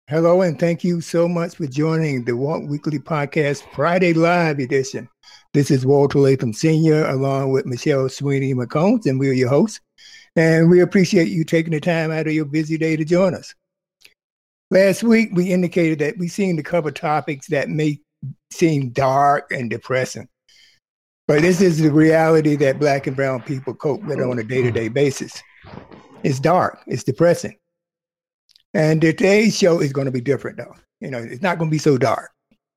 Hello, and thank you so much for joining the Walt Weekly Podcast Friday Live edition. This is Walter Latham Sr., along with Michelle Sweeney McCombs, and we're your hosts. And we appreciate you taking the time out of your busy day to join us. Last week, we indicated that we seem to cover topics that may seem dark and depressing. But this is the reality that Black and brown people cope with on a day-to-day basis. It's dark. It's depressing. And today's show is going to be different, though. It's not going to be so dark.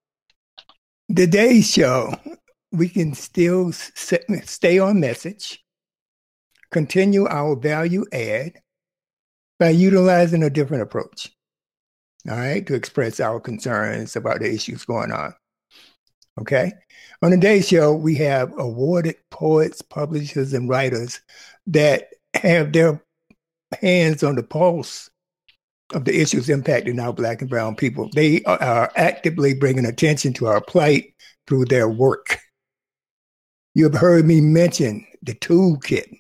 Today's show, we can still stay on message, continue our value add by utilizing a different approach, all right, to express our concerns about the issues going on. Okay? On today's show, we have awarded poets, publishers, and writers that have their hands on the pulse of the issues impacting our Black and brown people. They are actively bringing attention to our plight through their work. You have heard me mention the toolkit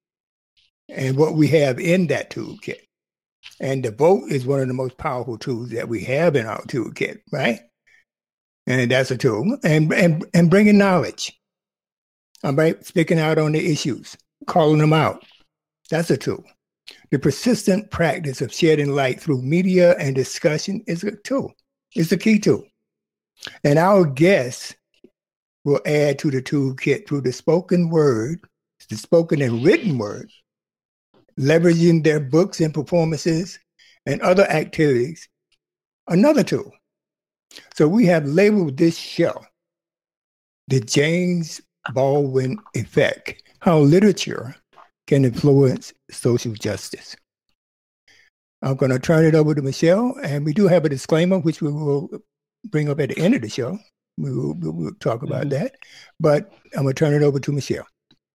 and what we have in that toolkit. And the vote is one of the most powerful tools that we have in our toolkit, right? And that's a tool. And bringing knowledge, all right? Speaking out on the issues, calling them out. That's a tool. The persistent practice of shedding light through media and discussion is a tool. It's a key tool. And our guests will add to the toolkit through the spoken word, the spoken and written word, leveraging their books and performances and other activities, another tool. So we have labeled this show the James Baldwin Effect, how literature can influence social justice. I'm going to turn it over to Michelle, and we do have a disclaimer, which we will bring up at the end of the show. We'll talk about that, but I'm going to turn it over to Michelle.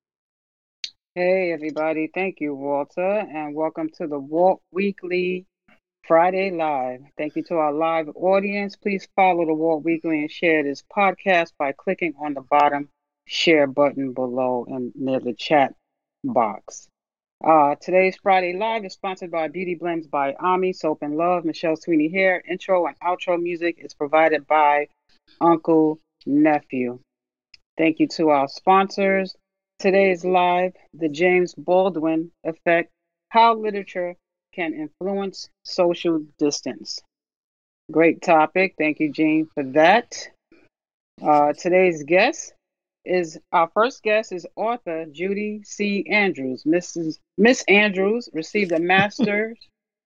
Hey, everybody. Thank you, Walter, and welcome to the Walt Weekly Friday Live. Thank you to our live audience. Please follow the Walt Weekly and share this podcast by clicking on the bottom share button below and near the chat box. Today's Friday Live is sponsored by Beauty Blends by Ami, Soap and Love, Michelle Sweeney here. Intro and outro music is provided by Uncle Nephew. Thank you to our sponsors. Today's live, the James Baldwin Effect, how literature can influence social distance. Great topic. Thank you, Jean, for that. Today's our first guest is author Judy C. Andrews. Miss Andrews received a Master's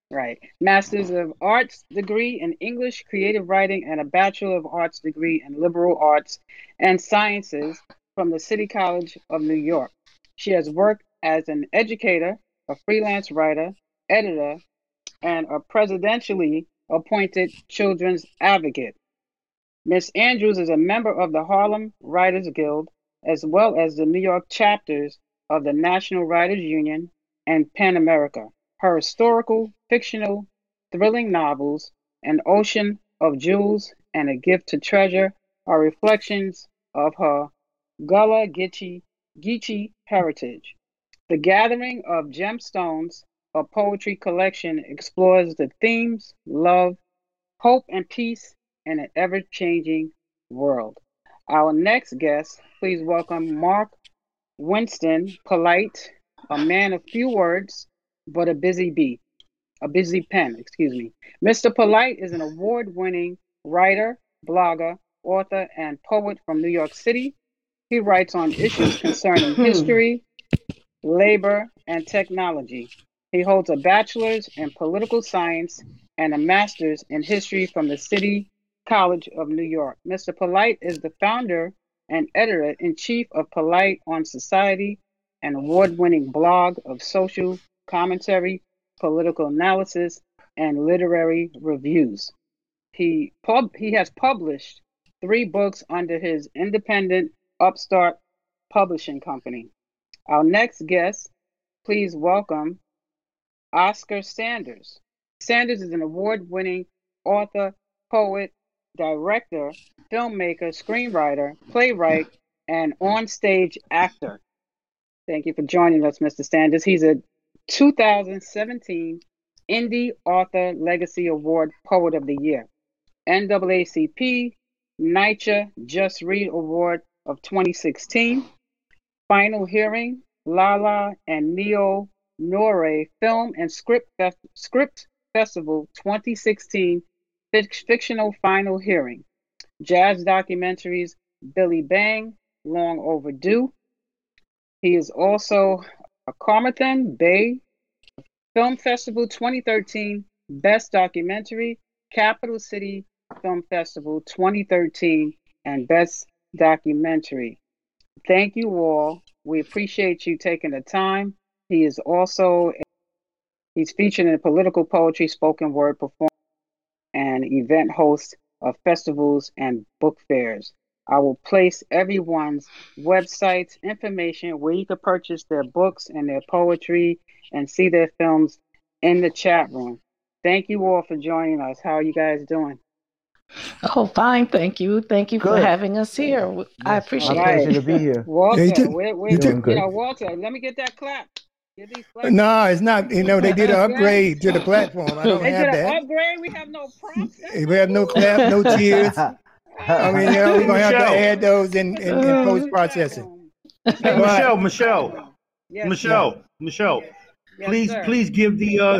of Arts degree in English Creative Writing and a Bachelor of Arts degree in Liberal Arts and Sciences from the City College of New York. She has worked as an educator, a freelance writer, editor, and a presidentially appointed children's advocate. Ms. Andrews is a member of the Harlem Writers Guild, as well as the New York chapters of the National Writers Union and PEN America. Her historical, fictional, thrilling novels, An Ocean of Jewels and A Gift to Treasure, are reflections of her Gullah Geechee heritage. The Gathering of Gemstones, a poetry collection, explores the themes, love, hope, and peace in an ever-changing world. Our next guest, please welcome Mark Winston Polite, a man of few words, but a busy pen. Mr. Polite is an award-winning writer, blogger, author, and poet from New York City. He writes on issues concerning history, labor, and technology. He holds a bachelor's in political science and a master's in history from the City College of New York. Mr. Polite is the founder and editor-in-chief of Polite on Society, an award-winning blog of social commentary, political analysis, and literary reviews. He has published 3 books under his independent upstart publishing company. Our next guest, please welcome Oscar Sanders. Sanders is an award-winning author, poet, director, filmmaker, screenwriter, playwright, and on-stage actor. Thank you for joining us, Mr. Sanders. He's a 2017 Indie Author Legacy Award Poet of the Year. NAACP NYCHA Just Read Award of 2016. Final hearing, Lala and Neo Nore Film and Script Festival 2016 fictional final hearing. Jazz documentaries, Billy Bang, Long Overdue. He is also a Carmarthen Bay Film Festival 2013 Best Documentary, Capital City Film Festival 2013, and Best Documentary. Thank you all. We appreciate you taking the time. He is also he's featured in political poetry, spoken word performance, and event host of festivals and book fairs. I will place everyone's websites, information where you can purchase their books and their poetry and see their films in the chat room. Thank you all for joining us. How are you guys doing? Oh, fine. Thank you. Thank you for Good. having us here. I Yes, appreciate my All right. pleasure to be here. Walter, You too. where, You too. you know, Walter, let me get that clap. Get these claps. No, it's not. You know, they did an upgrade to the platform. I don't They have did an that. upgrade. We have no props. We have no clap, no cheers. I mean, you know, we're gonna have to Michelle. add those in post processing. Hey, But- Michelle, Yes, sir. please give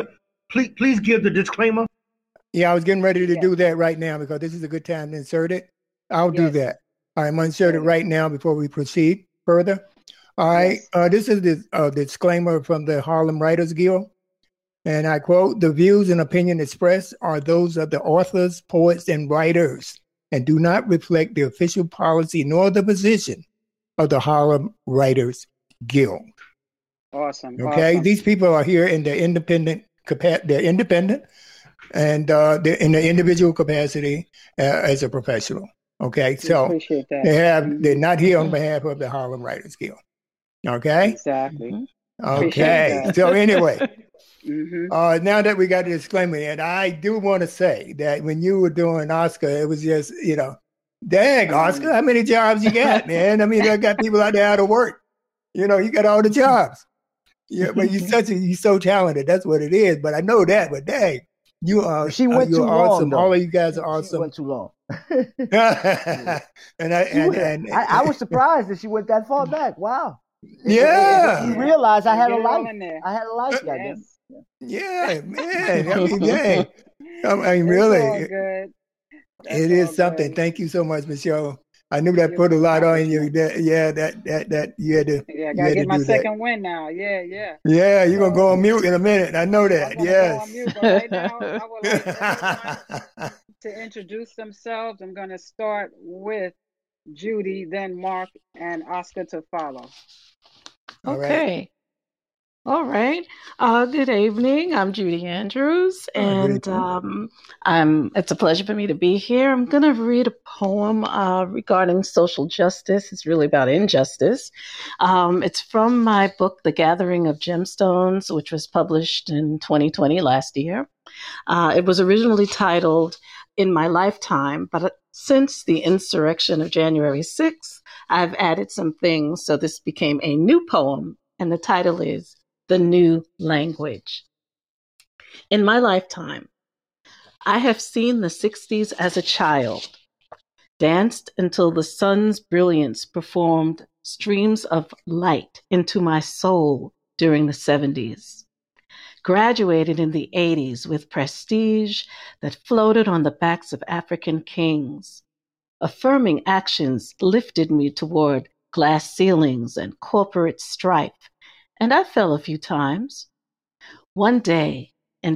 the disclaimer. Yeah, I was getting ready to Yeah. do that right now because this is a good time to insert it. I'll do Yes. that. I'm insert it right now before we proceed further. All right. This is the disclaimer from the Harlem Writers Guild. And I quote, "The views and opinion expressed are those of the authors, poets, and writers, and do not reflect the official policy nor the position of the Harlem Writers Guild." Awesome. Okay, Awesome. these people are here in their independent they're independent, and they're in the individual capacity as a professional. Okay, We so appreciate that. they're not here on behalf of the Harlem Writers Guild. Okay, Exactly. okay. that. So anyway, Mm-hmm. now that we got the disclaimer, and I do want to say that when you were doing Oscar, it was just dang Oscar, how many jobs you got, man? I mean, I got people out there out of work. You got all the jobs. Yeah, but you're so talented. That's what it is. But I know that. But dang, you are. She went you're too awesome. long, though. All of you guys are She awesome. went too long. and I was surprised that she went that far back. Wow. Yeah. You realize I had a Get it all life. in there. I had a life, goddamn. Yes. Yeah, man. I mean, dang. I mean, It's all really, good. That's it is all something. good. Thank you so much, Michelle. I knew that You're put a lot on you. welcome. That you had to. Yeah, I you gotta had get to my do second win now. Yeah. Yeah, you're gonna go on mute in a minute. I know I'm that. gonna go on mute, but right now I would like everyone Yes. to introduce themselves. I'm gonna start with Judy, then Mark, and Oscar to follow. All right. Okay. All right. Good evening. I'm Judy Andrews, good and it's a pleasure for me to be here. I'm going to read a poem regarding social justice. It's really about injustice. It's from my book, The Gathering of Gemstones, which was published in 2020, last year. It was originally titled In My Lifetime, but since the insurrection of January 6th, I've added some things, so this became a new poem, and the title is The New Language. In my lifetime, I have seen the 60s as a child, danced until the sun's brilliance performed streams of light into my soul during the 70s. Graduated in the 80s with prestige that floated on the backs of African kings. Affirming actions lifted me toward glass ceilings and corporate strife, and I fell a few times. One day in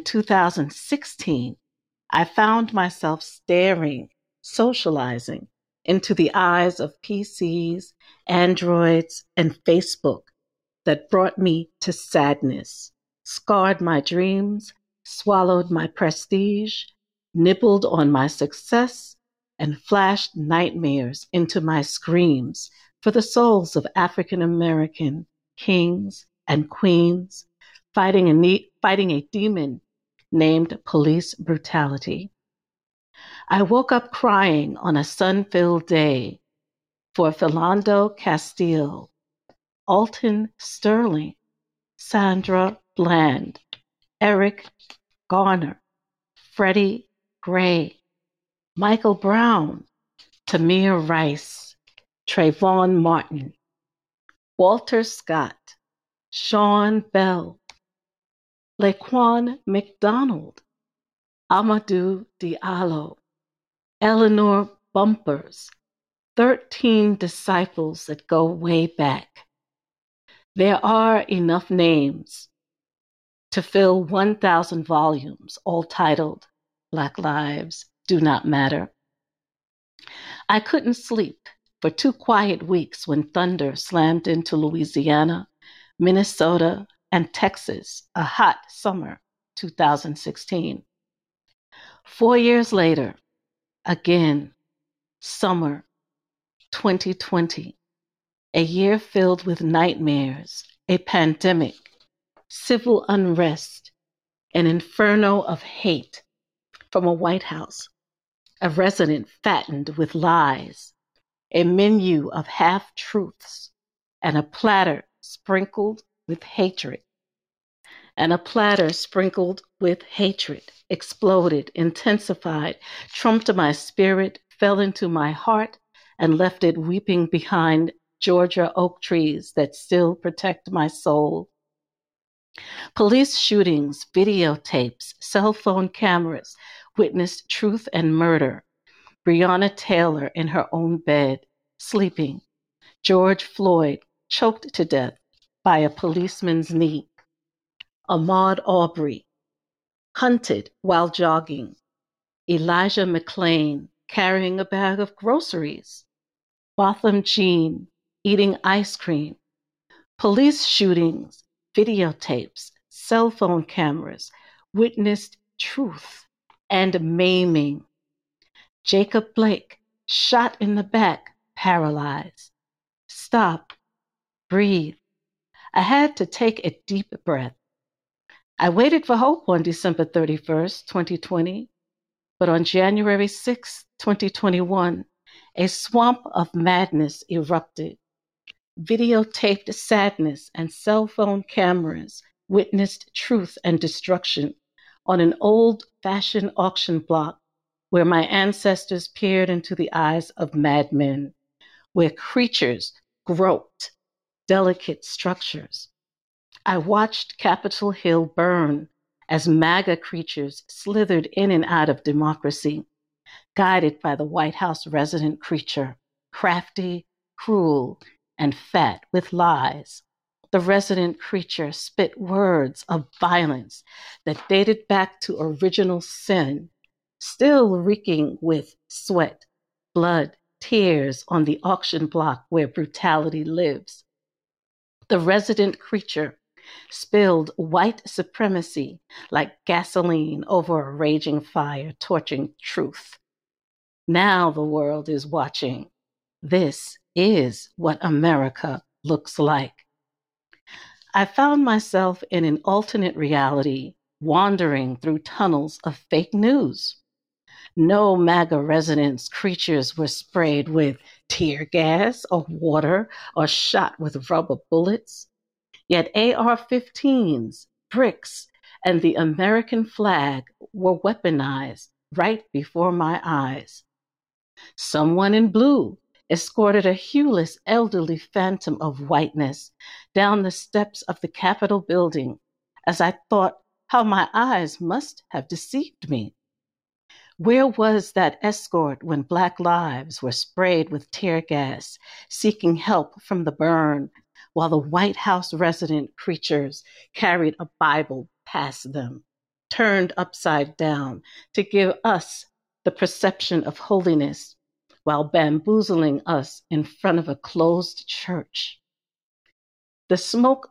2016, I found myself staring, socializing into the eyes of PCs, Androids, and Facebook that brought me to sadness, scarred my dreams, swallowed my prestige, nibbled on my success, and flashed nightmares into my screams for the souls of African American kings and queens fighting a demon named police brutality. I woke up crying on a sun-filled day for Philando Castile, Alton Sterling, Sandra Bland, Eric Garner, Freddie Gray, Michael Brown, Tamir Rice, Trayvon Martin, Walter Scott, Sean Bell, Laquan McDonald, Amadou Diallo, Eleanor Bumpers, 13 disciples that go way back. There are enough names to fill 1,000 volumes, all titled Black Lives Do Not Matter. I couldn't sleep for 2 quiet weeks when thunder slammed into Louisiana, Minnesota, and Texas, a hot summer 2016. 4 years later, again, summer 2020, a year filled with nightmares, a pandemic, civil unrest, an inferno of hate from a White House, a resident fattened with lies, a menu of half-truths, and a platter sprinkled with hatred. And a platter sprinkled with hatred exploded, intensified, trumped my spirit, fell into my heart, and left it weeping behind Georgia oak trees that still protect my soul. Police shootings, videotapes, cell phone cameras witnessed truth and murder. Breonna Taylor in her own bed, sleeping. George Floyd choked to death by a policeman's knee. Ahmaud Arbery hunted while jogging. Elijah McClain carrying a bag of groceries. Botham Jean eating ice cream. Police shootings, videotapes, cell phone cameras witnessed truth and maiming. Jacob Blake shot in the back, paralyzed. Stop. Breathe. I had to take a deep breath. I waited for hope on December 31st, 2020, but on January 6th, 2021, a swamp of madness erupted. Videotaped sadness and cell phone cameras witnessed truth and destruction on an old-fashioned auction block where my ancestors peered into the eyes of madmen, where creatures groped delicate structures. I watched Capitol Hill burn as MAGA creatures slithered in and out of democracy, guided by the White House resident creature, crafty, cruel, and fat with lies. The resident creature spit words of violence that dated back to original sin, still reeking with sweat, blood, tears on the auction block where brutality lives. The resident creature spilled white supremacy like gasoline over a raging fire, torching truth. Now the world is watching. This is what America looks like. I found myself in an alternate reality, wandering through tunnels of fake news. No MAGA residents' creatures were sprayed with tear gas or water or shot with rubber bullets. Yet AR-15s, bricks, and the American flag were weaponized right before my eyes. Someone in blue escorted a hueless elderly phantom of whiteness down the steps of the Capitol building as I thought how my eyes must have deceived me. Where was that escort when Black lives were sprayed with tear gas, seeking help from the burn, while the White House resident creatures carried a Bible past them, turned upside down to give us the perception of holiness, while bamboozling us in front of a closed church? The smoke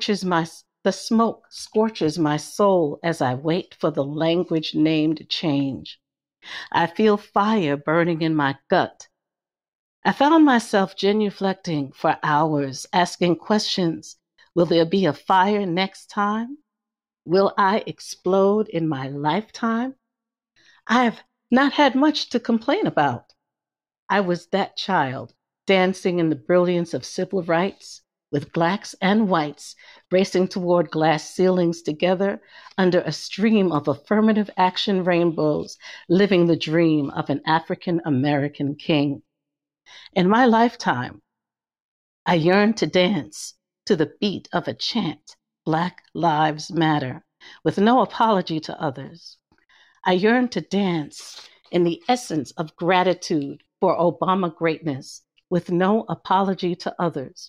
scorches my soul as I wait for the language named change. I feel fire burning in my gut. I found myself genuflecting for hours, asking questions. Will there be a fire next time? Will I explode in my lifetime? I've not had much to complain about. I was that child, dancing in the brilliance of civil rights, with blacks and whites racing toward glass ceilings together under a stream of affirmative action rainbows, living the dream of an African American king. In my lifetime, I yearn to dance to the beat of a chant, Black Lives Matter, with no apology to others. I yearn to dance in the essence of gratitude for Obama greatness, with no apology to others.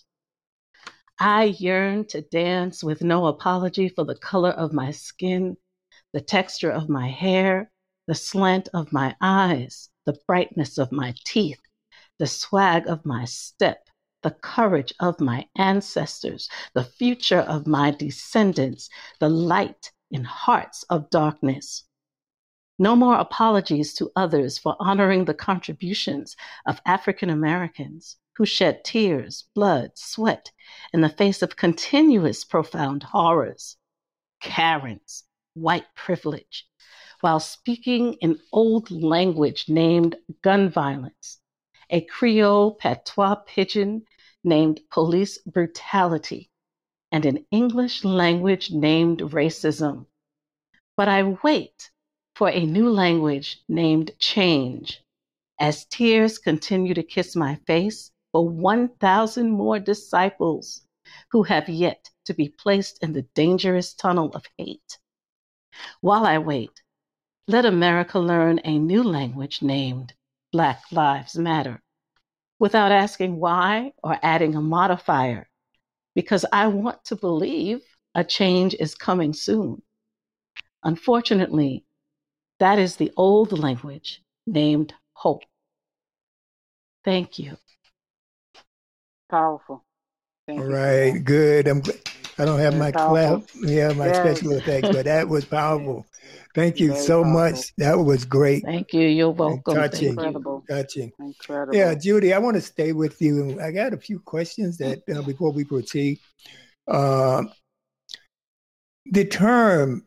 I yearn to dance with no apology for the color of my skin, the texture of my hair, the slant of my eyes, the brightness of my teeth, the swag of my step, the courage of my ancestors, the future of my descendants, the light in hearts of darkness. No more apologies to others for honoring the contributions of African Americans who shed tears, blood, sweat in the face of continuous profound horrors, Karens, white privilege, while speaking an old language named gun violence, a Creole patois pidgin named police brutality, and an English language named racism. But I wait for a new language named change, as tears continue to kiss my face for 1,000 more disciples who have yet to be placed in the dangerous tunnel of hate. While I wait, let America learn a new language named Black Lives Matter, without asking why or adding a modifier, because I want to believe a change is coming soon. Unfortunately, that is the old language named hope. Thank you. Powerful. Thank All you for right, that. good. I don't have Very my powerful. my Yes. special effects, but that was powerful. Thank you Very so powerful. much. That was great Thank you. You're and welcome. Thank touching. you. Incredible. Touching. Incredible. Yeah, Judy, I want to stay with you. I got a few questions that before we proceed. The term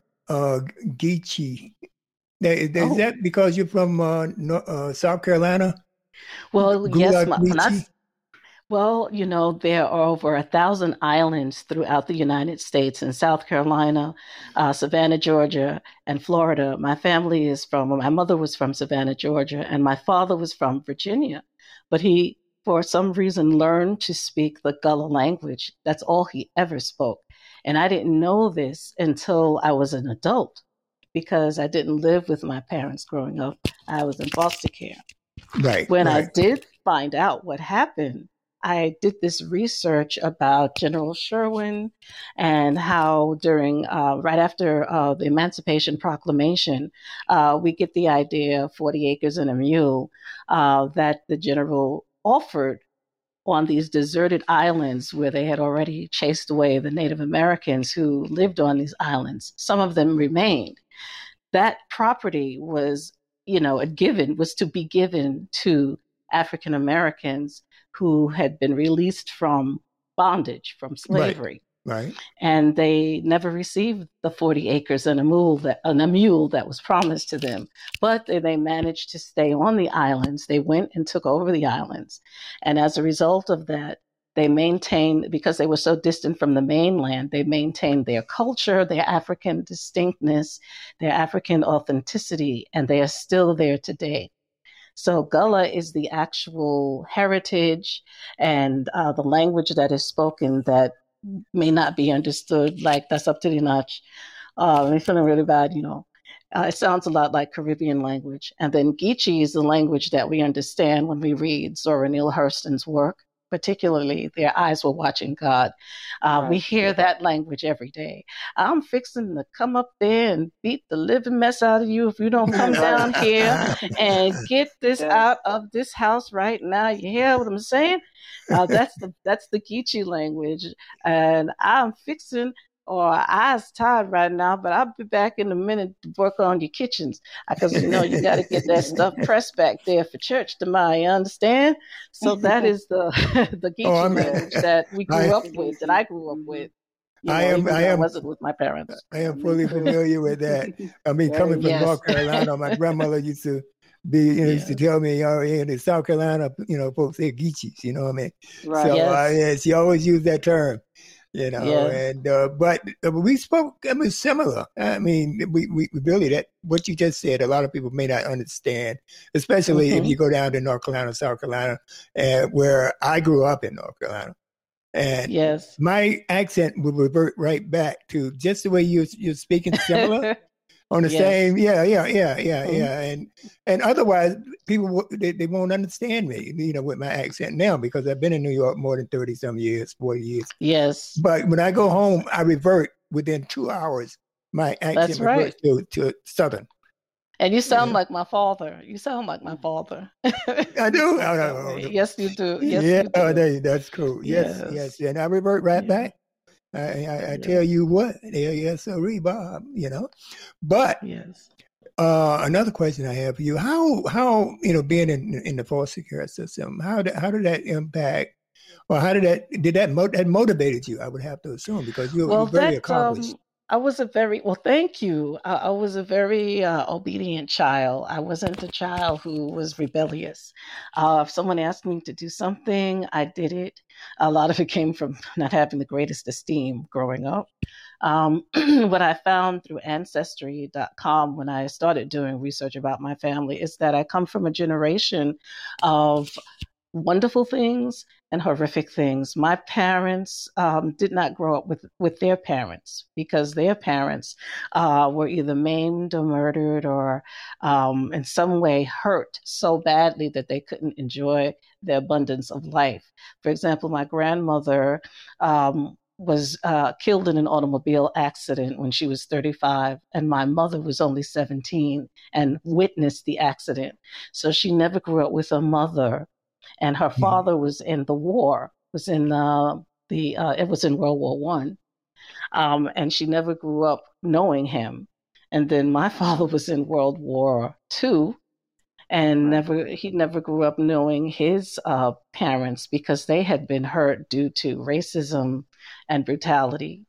Geechee, is Oh, that because you're from South Carolina? well, yes. Gulag When Geechee? Well, there are over 1,000 islands throughout the United States, in South Carolina, Savannah, Georgia, and Florida. My mother was from Savannah, Georgia, and my father was from Virginia. But he, for some reason, learned to speak the Gullah language. That's all he ever spoke. And I didn't know this until I was an adult, because I didn't live with my parents growing up. I was in foster care. Right, When I right. did find out what happened, I did this research about General Sherwin and how during, right after the Emancipation Proclamation, we get the idea of 40 acres and a mule that the general offered on these deserted islands where they had already chased away the Native Americans who lived on these islands. Some of them remained. That property was, was to be given to African Americans who had been released from bondage, from Right, slavery. right. And they never received the 40 acres and a mule that was promised to them. But they managed to stay on the islands. They went and took over the islands. And as a result of that, they maintained, because they were so distant from the mainland, they maintained their culture, their African distinctness, their African authenticity, and they are still there today. So Gullah is the actual heritage and the language that is spoken that may not be understood. Like, that's up to the notch. I'm feeling really bad, It sounds a lot like Caribbean language. And then Geechee is the language that we understand when we read Zora Neale Hurston's work, particularly Their Eyes Were Watching God. We Right. hear that language every day. I'm fixing to come up there and beat the living mess out of you if you don't come down here and get this Yes. out of this house right now. You hear what I'm saying? That's the Geechee language, and I'm fixing. Or eyes tired right now, but I'll be back in a minute to work on your kitchens, because you got to get that stuff pressed back there for church tomorrow. You understand? So that is the the Oh, Geechee I'm, language that we I, grew up with, that I grew up with. I am, Even I though I am, wasn't with my parents. I am fully familiar with that. I mean, Very coming from Yes. North Carolina, my grandmother used to used to tell me, in South Carolina, folks say geechies, you know what I mean? Right. So Yes. she always used that term, Yes. and but we spoke, similar. I mean, we really, that what you just said, a lot of people may not understand, especially if you go down to North Carolina, South Carolina, where I grew up in North Carolina. And Yes. my accent would revert right back to just the way you're speaking, similar on the Yes. same. Yeah. And otherwise, people they won't understand me, with my accent now, because I've been in New York more than 30 some years, 40 years. Yes. But when I go home, I revert within 2 hours. My accent That's right. reverts to Southern. And you sound like my father. You sound like my father. I do. Yes, you do. Yes, Yeah, you do. that's cool. Yes. And I revert right back. I tell you what, yes, sorry, Bob, But Yes. Another question I have for you: How being in the foster care system, how did that impact, or how did that motivated you? I would have to assume, because you're very accomplished. I was thank you. I was a very obedient child. I wasn't a child who was rebellious. If someone asked me to do something, I did it. A lot of it came from not having the greatest esteem growing up. What I found through Ancestry.com when I started doing research about my family is that I come from a generation of wonderful things and horrific things. My parents did not grow up with their parents, because their parents were either maimed or murdered, or in some way hurt so badly that they couldn't enjoy the abundance of life. For example, my grandmother was killed in an automobile accident when she was 35, and my mother was only 17 and witnessed the accident. So she never grew up with a mother. And her father was in the war, it was in World War One, and she never grew up knowing him. And then my father was in World War II, and he never grew up knowing his parents, because they had been hurt due to racism and brutality.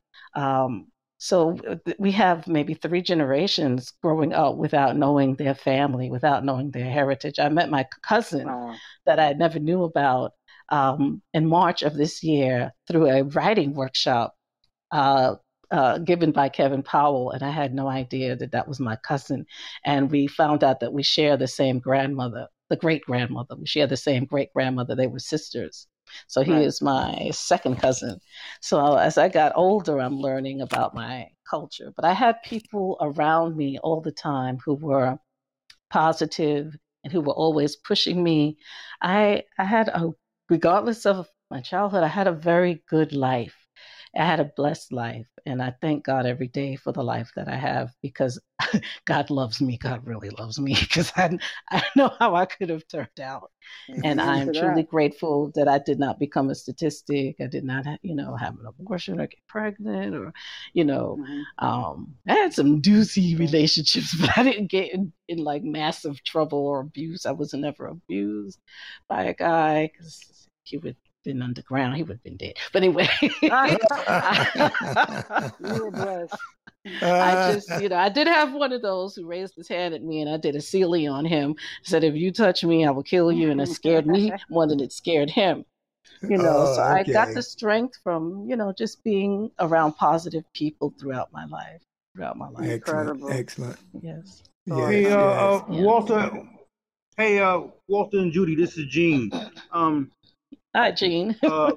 So we have maybe 3 generations growing up without knowing their family, without knowing their heritage. I met my cousin that I never knew about in March of this year through a writing workshop given by Kevin Powell, and I had no idea that was my cousin. And we found out that we share the same grandmother, the great-grandmother. We share the same great-grandmother. They were sisters. So he is my second cousin. So as I got older, I'm learning about my culture. But I had people around me all the time who were positive and who were always pushing me. Regardless of my childhood, I had a very good life. I had a blessed life, and I thank God every day for the life that I have, because God loves me. God really loves me, because I know how I could have turned out. And I'm truly grateful that I did not become a statistic. I did not, have an abortion or get pregnant, or, I had some doozy relationships, but I didn't get in like massive trouble or abuse. I was never abused by a guy, because he would been underground, he would have been dead. But anyway, You were blessed. I did have one of those who raised his hand at me, and I did a Sealy on him. Said, "If you touch me, I will kill you," and it scared me more than it scared him. So I got the strength from just being around positive people throughout my life. Excellent. Yes. Hey, Walter. Hey, Walter and Judy. This is Gene. Hi, Gene.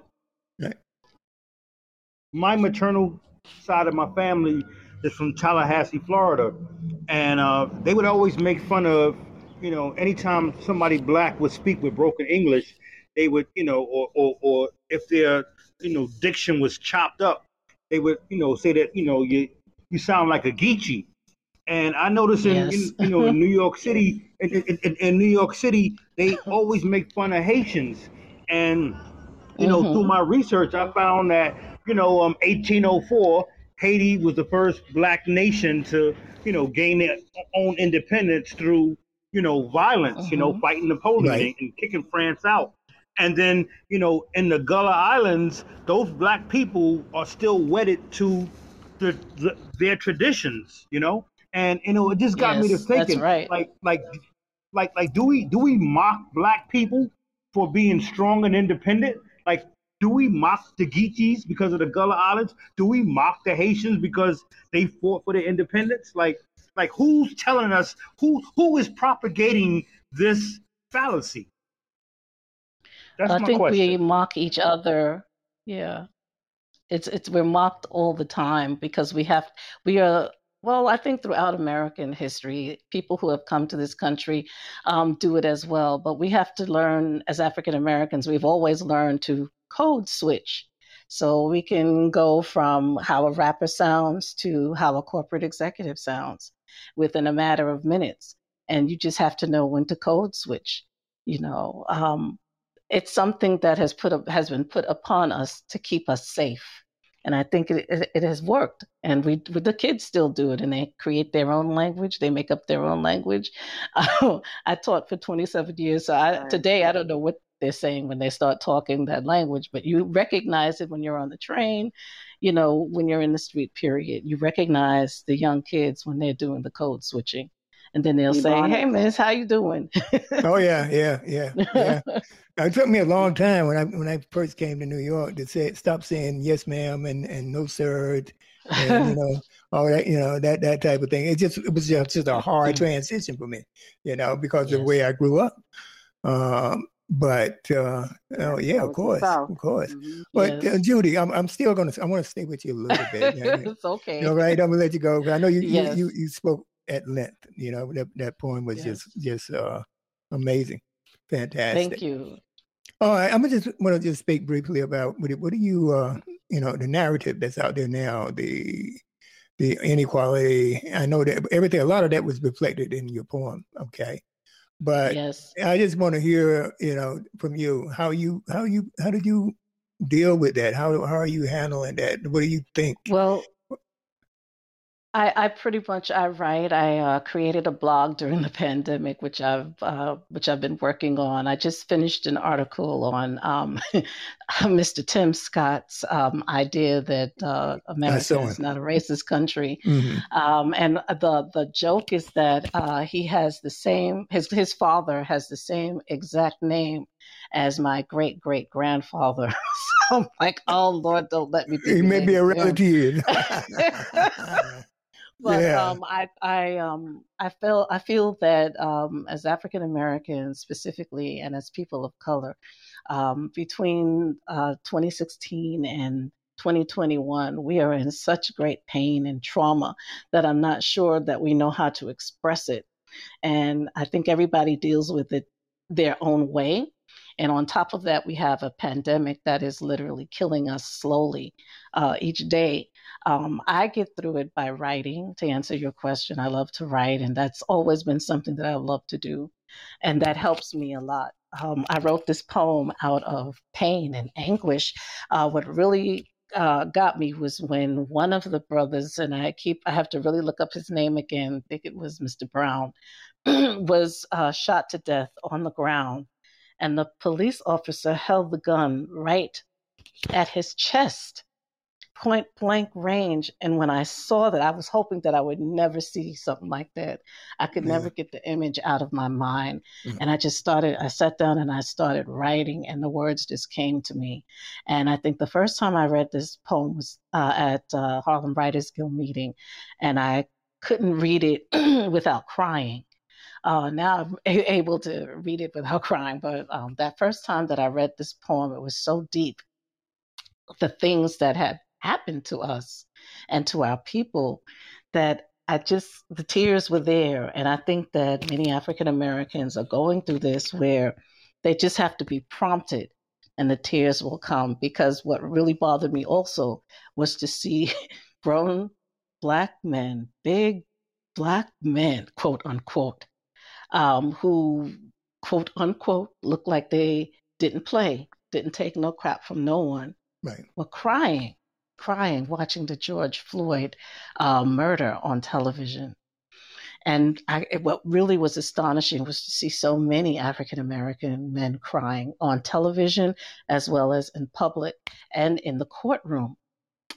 My maternal side of my family is from Tallahassee, Florida, and they would always make fun of, anytime somebody black would speak with broken English, they would, or if their, diction was chopped up, they would, say that, you sound like a Geechee. And I noticed in New York City, in New York City, they always make fun of Haitians. And, through my research, I found that, 1804, Haiti was the first black nation to, gain their own independence through, violence, fighting Napoleon and kicking France out. And then, in the Gullah Islands, those black people are still wedded to their traditions, and, it just got me to thinking, that's right. like like do we mock black people for being strong and independent? Like, do we mock the Geechees because of the Gullah Islands? Do we mock the Haitians because they fought for their independence? Like who's telling us, who is propagating this fallacy? That's I my think we question. mock each other. Yeah. It's we're mocked all the time because we are well, I think throughout American history, people who have come to this country do it as well. But we have to learn as African Americans, we've always learned to code switch. So we can go from how a rapper sounds to how a corporate executive sounds within a matter of minutes. And you just have to know when to code switch. You know, it's something that has been put upon us to keep us safe, and I think it has worked. And the kids still do it, and they create their own language. They make up their own language. I taught for 27 years, so today I don't know what they're saying when they start talking that language, but you recognize it when you're on the train. You know, when you're in the street. Period, you recognize the young kids when they're doing the code switching. And then they'll say, "Hey, Ebonics. miss, how you doing?" Oh yeah. Now, it took me a long time when I first came to New York to stop saying yes ma'am and no sir, and all that, that type of thing. It was just a hard transition for me, because of the way Yes. I grew up. But oh yeah, That of was the course, South. of course. Hmm. But Yes. Judy, I want to stay with you a little bit. It's okay. Right? I'm gonna let you go. 'Cause I know Yes. you spoke at length. That poem was Yes. just amazing, fantastic. Thank you. All right, I'm gonna just want to speak briefly about what do you the narrative that's out there now, the inequality. I know that everything, a lot of that was reflected in your poem. Okay, but Yes. I just want to hear from you how did you deal with that? How are you handling that? What do you think? Well, I pretty much I write. I created a blog during the pandemic, which I've been working on. I just finished an article on Mr. Tim Scott's idea that America So is not a racist country, mhm. and the joke is that he has the same his father has the same exact name as my great great grandfather. So I'm like, oh Lord, don't let me be He may be a related to him. relative. But Yeah. I feel that as African Americans specifically, and as people of color, between 2016 and 2021, we are in such great pain and trauma that I'm not sure that we know how to express it. And I think everybody deals with it their own way. And on top of that, we have a pandemic that is literally killing us slowly each day. I get through it by writing. To answer your question, I love to write, and that's always been something that I love to do. And that helps me a lot. I wrote this poem out of pain and anguish. What really got me was when one of the brothers, and I have to really look up his name again, I think it was Mr. Brown, was shot to death on the ground. And the police officer held the gun right at his chest, point blank range. And when I saw that, I was hoping that I would never see something like that. I could Yeah. never get the image out of my mind. Mhm. And I sat down and I started writing, and the words just came to me. And I think the first time I read this poem was at Harlem Writers Guild meeting, and I couldn't read it without crying. Now I'm able to read it without crying, but that first time that I read this poem, it was so deep. The things that had happened to us and to our people that the tears were there. And I think that many African Americans are going through this where they just have to be prompted and the tears will come. Because what really bothered me also was to see grown Black men, big Black men, quote unquote, who, quote unquote, looked like they didn't play, didn't take no crap from no one, Right. were crying, watching the George Floyd murder on television. And what really was astonishing was to see so many African American men crying on television, as well as in public and in the courtroom.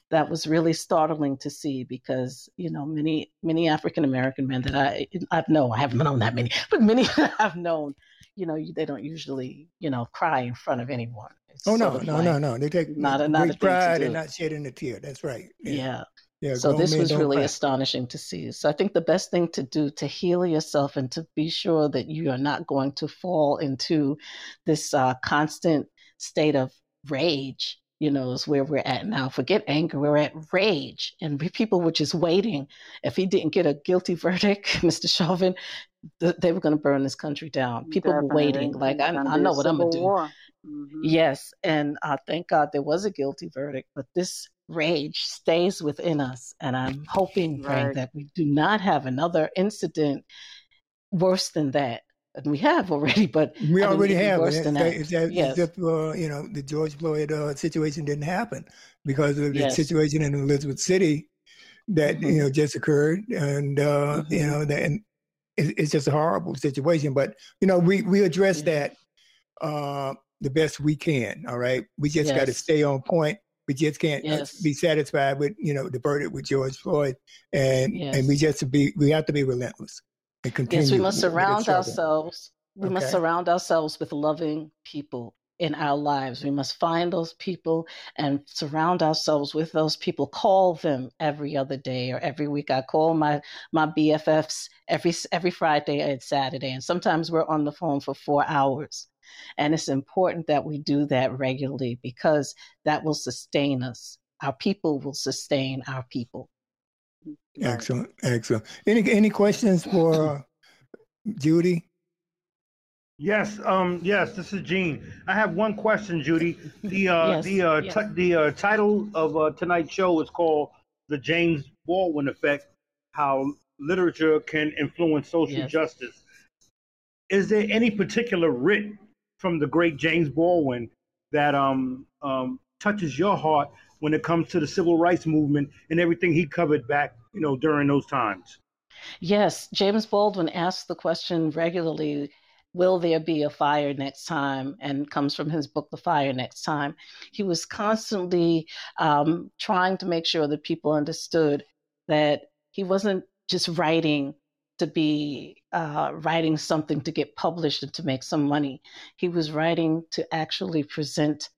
that was really startling to see because, many African American men that I haven't known that many, but many that I've known, they don't usually, cry in front of anyone. It's Oh, sort no, of no, like no, no. They take not a great thing to pride in do. not shedding a tear. That's right. Yeah. Yeah. Yeah, So grown this men was don't really cry. astonishing to see. So I think the best thing to do to heal yourself and to be sure that you are not going to fall into this constant state of rage, is where we're at now. Forget anger, we're at rage. And people were just waiting. If he didn't get a guilty verdict, Mr. Chauvin, they were going to burn this country down. People were waiting. Definitely. Like, It's going to I be a know what I'm going civil to do. war. Hmm. Yes, and thank God there was a guilty verdict, but this rage stays within us. And I'm hoping, praying Right. that we do not have another incident worse than that. And we have already, but We I mean, already maybe have worse it. than that. It's as Yes, if, the George Floyd situation didn't happen because of the yes. situation in Elizabeth City that, Mhm. just occurred. And, and it's just a horrible situation. But, we address Yeah. that the best we can. All right. We just got to Yes, stay on point. We just can't yes, be satisfied with, the verdict with George Floyd. And we yes. we have to be relentless and Yes, we continue must with the surround struggle. ourselves. We must Okay. surround ourselves with loving people in our lives. We must find those people and surround ourselves with those people. Call them every other day or every week. I call my BFFs every Friday and Saturday, and sometimes we're on the phone for 4 hours. And it's important that we do that regularly because that will sustain us. Our people will sustain our people. Right. Excellent. Excellent. Any questions for Judy? Yes, yes, this is Gene. I have one question, Judy. Yes. The title of tonight's show is called "The James Baldwin Effect: How Literature Can Influence Social Yes. Justice." Is there any particular writ from the great James Baldwin that touches your heart when it comes to the civil rights movement and everything he covered back, during those times? Yes, James Baldwin asks the question regularly, will there be a fire next time? And comes from his book, The Fire Next Time. He was constantly trying to make sure that people understood that he wasn't just writing to be writing something to get published and to make some money. He was writing to actually present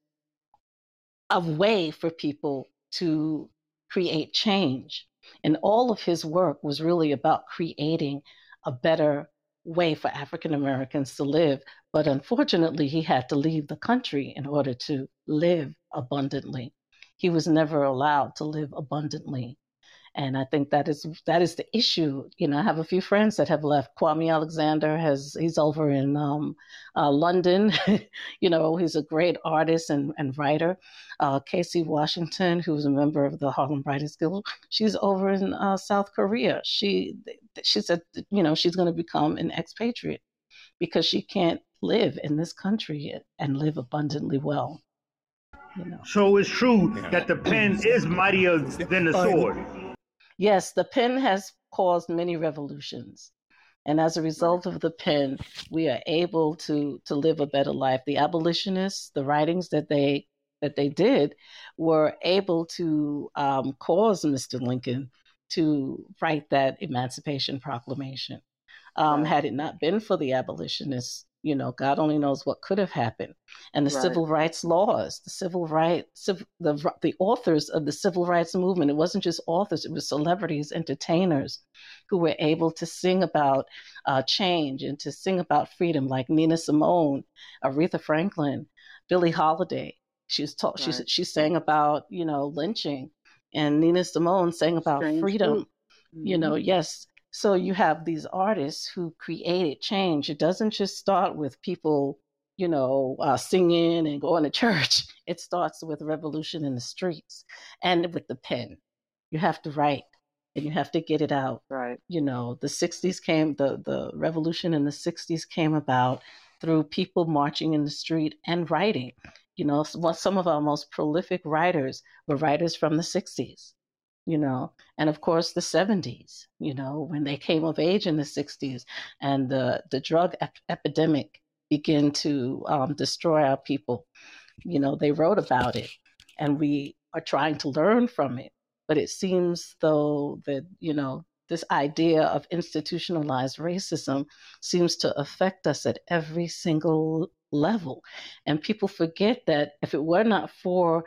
a way for people to create change. And all of his work was really about creating a better way for African Americans to live. But unfortunately, he had to leave the country in order to live abundantly. He was never allowed to live abundantly. And I think that is the issue. I have a few friends that have left. Kwame Alexander he's over in London. He's a great artist and writer. Casey Washington, who's a member of the Harlem Writers Guild, she's over in South Korea. She said, she's going to become an expatriate because she can't live in this country and live abundantly well. So it's true that the pen is mightier than the sword. Yes, the pen has caused many revolutions. And as a result of the pen, we are able to live a better life. The abolitionists, the writings that they did, were able to cause Mr. Lincoln to write that Emancipation Proclamation. Had it not been for the abolitionists, God only knows what could have happened. And the civil rights laws, the authors of the civil rights movement, it wasn't just authors, it was celebrities, entertainers who were able to sing about change and to sing about freedom, like Nina Simone, Aretha Franklin, Billie Holiday. She sang about, lynching, and Nina Simone sang about freedom. Yes. So you have these artists who created change. It doesn't just start with people, singing and going to church. It starts with revolution in the streets and with the pen. You have to write and you have to get it out. Right. The 60s came, the revolution in the 60s came about through people marching in the street and writing. Some of our most prolific writers were writers from the 60s. And of course the 70s, when they came of age in the 60s and the drug epidemic began to destroy our people. They wrote about it, and we are trying to learn from it. But it seems though that, this idea of institutionalized racism seems to affect us at every single level. And people forget that if it were not for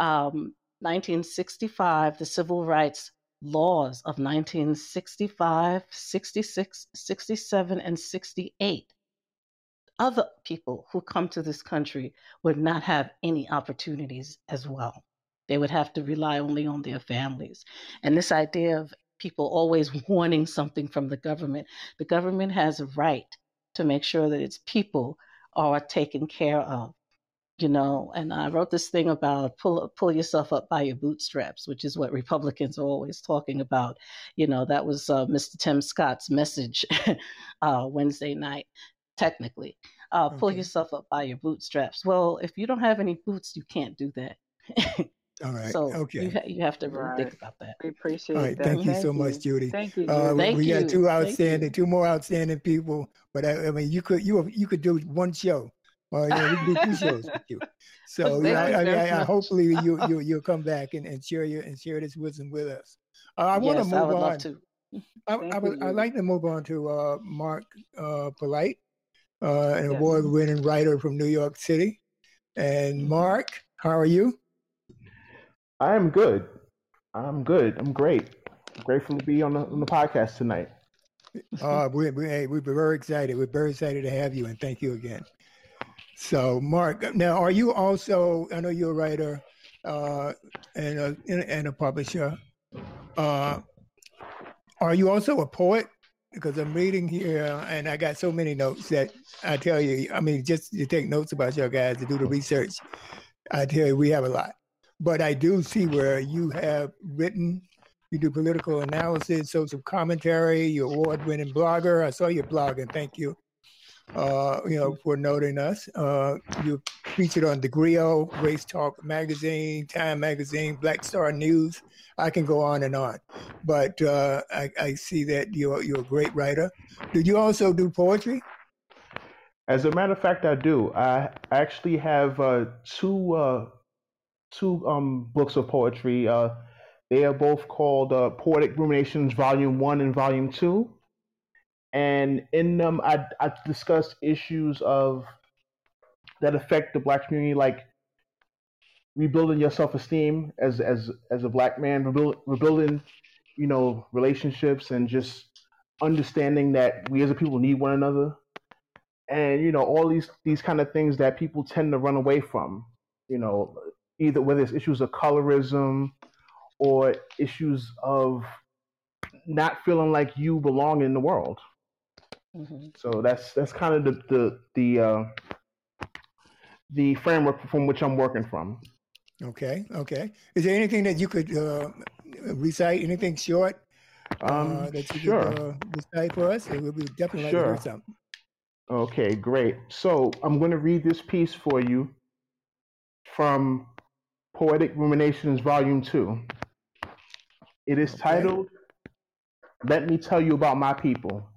1965, the civil rights laws of 1965, 66, 67, and 68, other people who come to this country would not have any opportunities as well. They would have to rely only on their families. And this idea of people always wanting something from the government has a right to make sure that its people are taken care of. And I wrote this thing about pull yourself up by your bootstraps, which is what Republicans are always talking about. That was Mr. Tim Scott's message Wednesday night, technically. Pull yourself up by your bootstraps. Well, if you don't have any boots, you can't do that. All right. So okay. you have to really think about that. We appreciate All right. that. Thank you so much, Judy. Thank you, Judy. We got two more outstanding people, but I mean, you could do one show. We can do 2 shows with you. So hopefully you'll come back and share this wisdom with us. I want to move on. I would love to. I'd like to move on to Mark Polite, an award-winning writer from New York City. And Mark, how are you? I'm good. I'm great. I'm grateful to be on the podcast tonight. We're very excited. We're very excited to have you, and thank you again. So, Mark, now are you also? I know you're a writer and a publisher. Are you also a poet? Because I'm reading here, and I got so many notes that I tell you. I mean, just to take notes about your guys to do the research. I tell you, we have a lot. But I do see where you have written. You do political analysis, social commentary. You're an award-winning blogger. I saw your blog, and thank you. For noting us. You featured on The Griot, Race Talk Magazine, Time Magazine, Black Star News. I can go on and on. But I see that you're a great writer. Do you also do poetry? As a matter of fact, I do. I actually have two books of poetry. They are both called Poetic Ruminations Volume 1 and Volume 2. And in them, I discussed issues that affect the Black community, like rebuilding your self-esteem as a Black man, rebuilding, relationships, and just understanding that we as a people need one another, and all these kind of things that people tend to run away from. Either whether it's issues of colorism or issues of not feeling like you belong in the world. Mm-hmm. So that's kind of the framework from which I'm working from. Okay. Is there anything that you could recite? Anything short that you could recite for us? We would definitely like to hear something. Okay, great. So I'm going to read this piece for you from Poetic Ruminations Volume 2. It is titled, "Let Me Tell You About My People."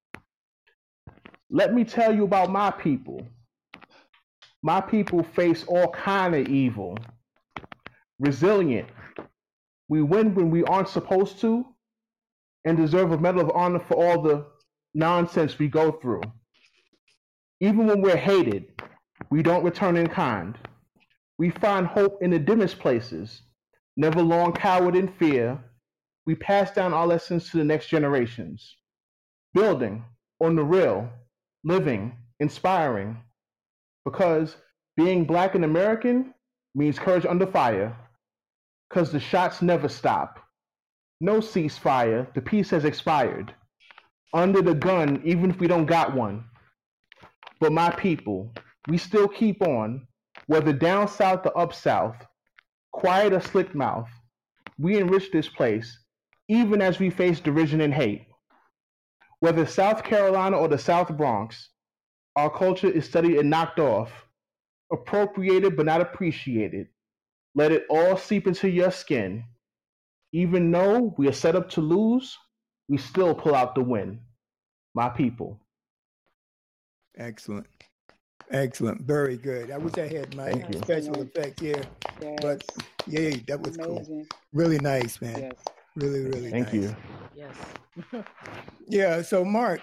Let me tell you about my people. My people face all kind of evil. Resilient. We win when we aren't supposed to, and deserve a medal of honor for all the nonsense we go through. Even when we're hated, we don't return in kind. We find hope in the dimmest places, never long cowered in fear. We pass down our lessons to the next generations. Building on the real, living, inspiring. Because being Black and American means courage under fire. Because the shots never stop. No ceasefire, the peace has expired. Under the gun, even if we don't got one. But my people, we still keep on, whether down south or up south, quiet or slick mouth, we enrich this place, even as we face derision and hate. Whether South Carolina or the South Bronx, our culture is studied and knocked off, appropriated but not appreciated. Let it all seep into your skin. Even though we are set up to lose, we still pull out the win. My people. Excellent. Excellent. Very good. I wish I had my Thank you. special Excellent. effects here, but Yes. yay, that was cool. Amazing. Really nice, man. Yes. Really, really Thank nice. you. Yes. Yeah. So, Mark,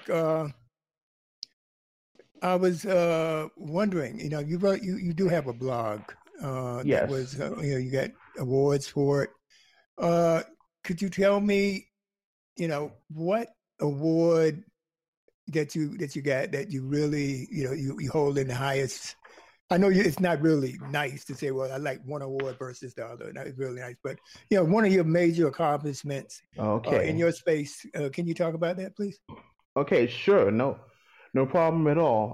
I was wondering. You do have a blog. That Yes. was you got awards for it. Could you tell me, what award that you got that you really you hold in the highest? I know it's not really nice to say, well, I like one award versus the other. That is really nice, but one of your major accomplishments Okay. in your space. Can you talk about that, please? Okay, sure. No problem at all.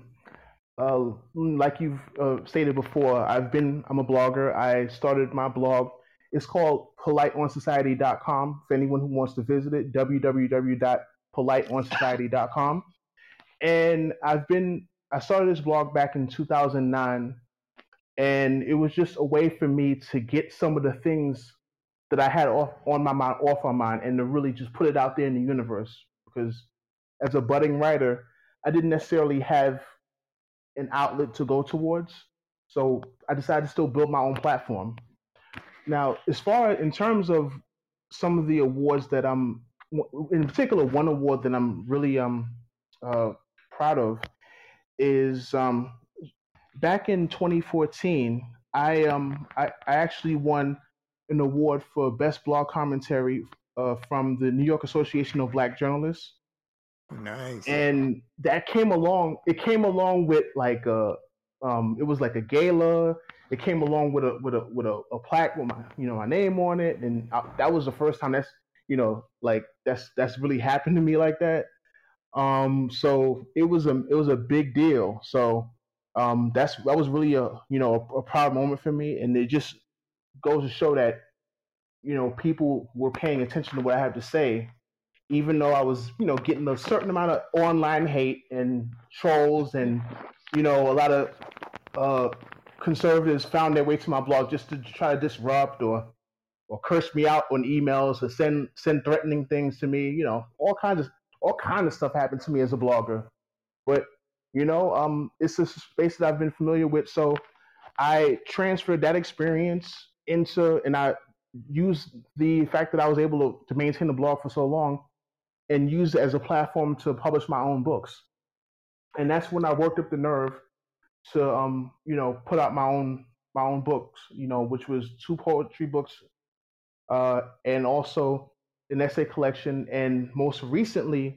Like you've stated before, I'm a blogger. I started my blog. It's called politeonsociety.com. For anyone who wants to visit it, www.politeonsociety.com. And I started this blog back in 2009, and it was just a way for me to get some of the things that I had off my mind, and to really just put it out there in the universe. Because as a budding writer, I didn't necessarily have an outlet to go towards, so I decided to still build my own platform. Now, in terms of some of the awards that in particular, one award that I'm really proud of is back in 2014, I actually won an award for best blog commentary from the New York Association of Black Journalists. Nice. And that came along. It came along with like it was like a gala. It came along with a plaque with my name on it, and that was the first time that's really happened to me like that. So it was a big deal. So that was really a proud moment for me, and it just goes to show that people were paying attention to what I had to say, even though I was getting a certain amount of online hate and trolls, and a lot of conservatives found their way to my blog just to try to disrupt or curse me out on emails or send threatening things to me. All kinds of stuff happened to me as a blogger. But it's a space that I've been familiar with, so I transferred that experience and I used the fact that I was able to maintain the blog for so long and use it as a platform to publish my own books. And that's when I worked up the nerve to put out my own books, which was 2 poetry books, and also an essay collection. And most recently,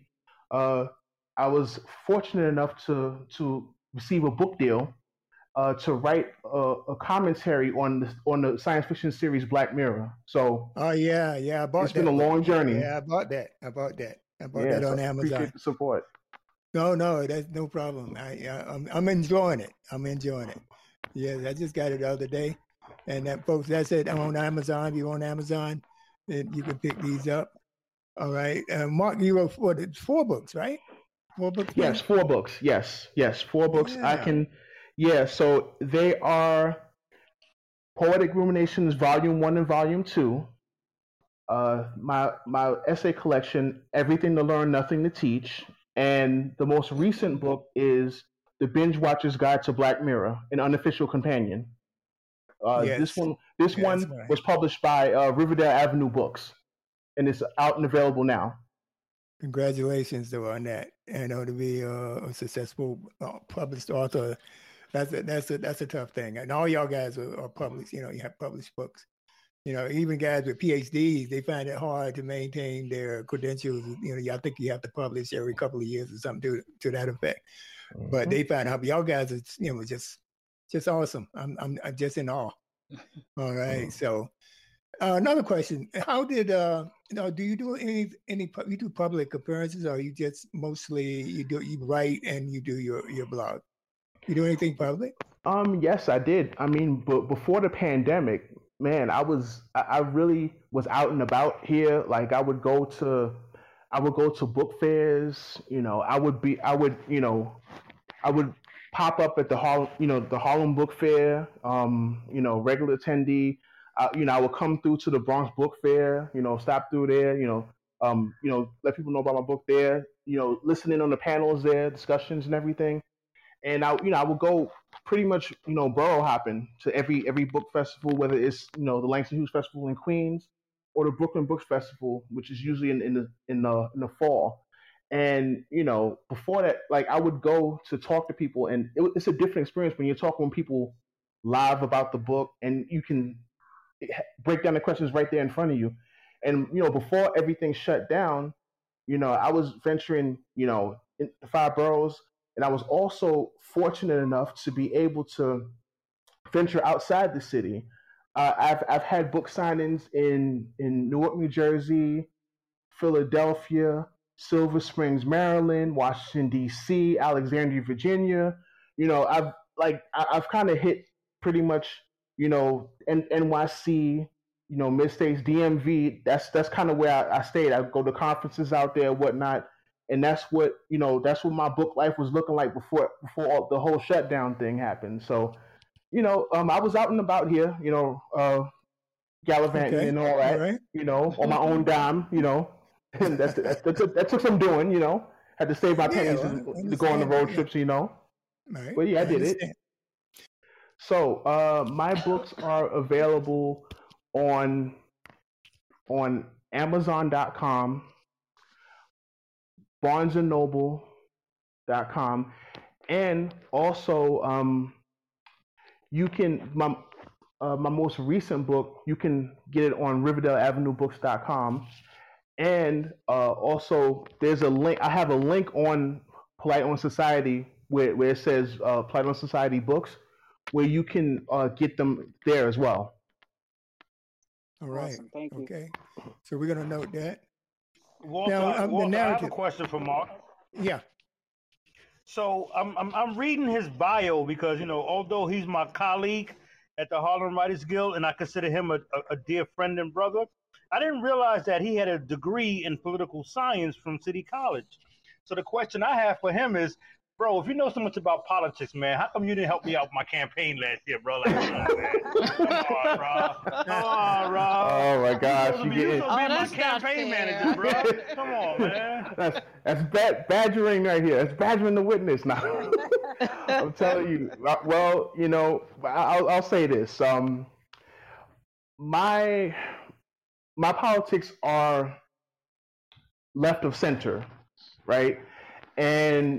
I was fortunate enough to receive a book deal to write a commentary on the science fiction series Black Mirror. So Oh yeah, I bought it's been a long journey. Yeah, I bought that Yeah, on so Amazon. appreciate the support. No, that's no problem. I'm enjoying it. Yes, I just got it the other day, and that's it. I'm on Amazon. If you're on Amazon, then you can pick these up. All right, Mark, you wrote 4 books, right? 4 books. Yes, 4 books. Yes, 4 books. So they are Poetic Ruminations Volume 1 and Volume 2. My essay collection, Everything to Learn, Nothing to Teach. And the most recent book is The Binge Watcher's Guide to Black Mirror, an unofficial companion. This one was published by Riverdale Avenue Books, and it's out and available now. Congratulations, though, on that. And to be a successful published author, that's a tough thing. And all y'all guys are published. You have published books. Even guys with PhDs, they find it hard to maintain their credentials. I think you have to publish every couple of years or something to that effect. Mm-hmm. But they find out y'all guys are, just awesome. I'm just in awe. All right. Mm-hmm. So another question: how did do you do any you do public appearances, or you just mostly you write and you do your blog? You do anything public? Yes, I did. I mean, but before the pandemic, man, I really was out and about here. Like I would go to book fairs. I would pop up at the Harlem Book Fair. Regular attendee. I would come through to the Bronx Book Fair. Stop through there. Let people know about my book there. Listening on the panels there, discussions and everything. and I would go pretty much borough hopping to every book festival, whether it's the Langston Hughes Festival in Queens or the Brooklyn Books Festival, which is usually in the fall. And before that, like I would go to talk to people, and it's a different experience when you're talking with people live about the book, and you can break down the questions right there in front of you. And before everything shut down, I was venturing, in the five boroughs, and I was also fortunate enough to be able to venture outside the city. I've had book signings in Newark, New Jersey, Philadelphia, Silver Springs, Maryland, Washington D.C., Alexandria, Virginia. I've kind of hit pretty much NYC, mid states, DMV. That's kind of where I stayed. I go to conferences out there, whatnot, and that's what my book life was looking like before the whole shutdown thing happened. So, I was out and about here, gallivanting Okay. and all that, All right. on my own dime, and that took some doing, had to save my pennies I to go on the understand. road Yeah. trips, All right. But yeah, I did it. understand. So my books are available on Amazon.com, BarnesandNoble.com, and also you can my most recent book, you can get it on RiverdaleAvenueBooks.com, and also there's a link. I have a link on Polite on Society where it says Polite on Society books, where you can get them there as well. All right. Awesome. Thank you. Okay. So we're going to note that. Walter, Now, the Walter, I have a narrative. question for Mark. Yeah. So I'm reading his bio because although he's my colleague at the Harlem Writers Guild and I consider him a dear friend and brother, I didn't realize that he had a degree in political science from City College. So the question I have for him is, bro, if you know so much about politics, man, how come you didn't help me out with my campaign last year, bro? Like, come on, man. Come on, bro. Oh my gosh, You you supposed to be my that's not campaign fair. manager, bro. Come on, man. that's badgering right here. That's badgering the witness now. I'm telling you. Well, I'll say this. My politics are left of center, right? And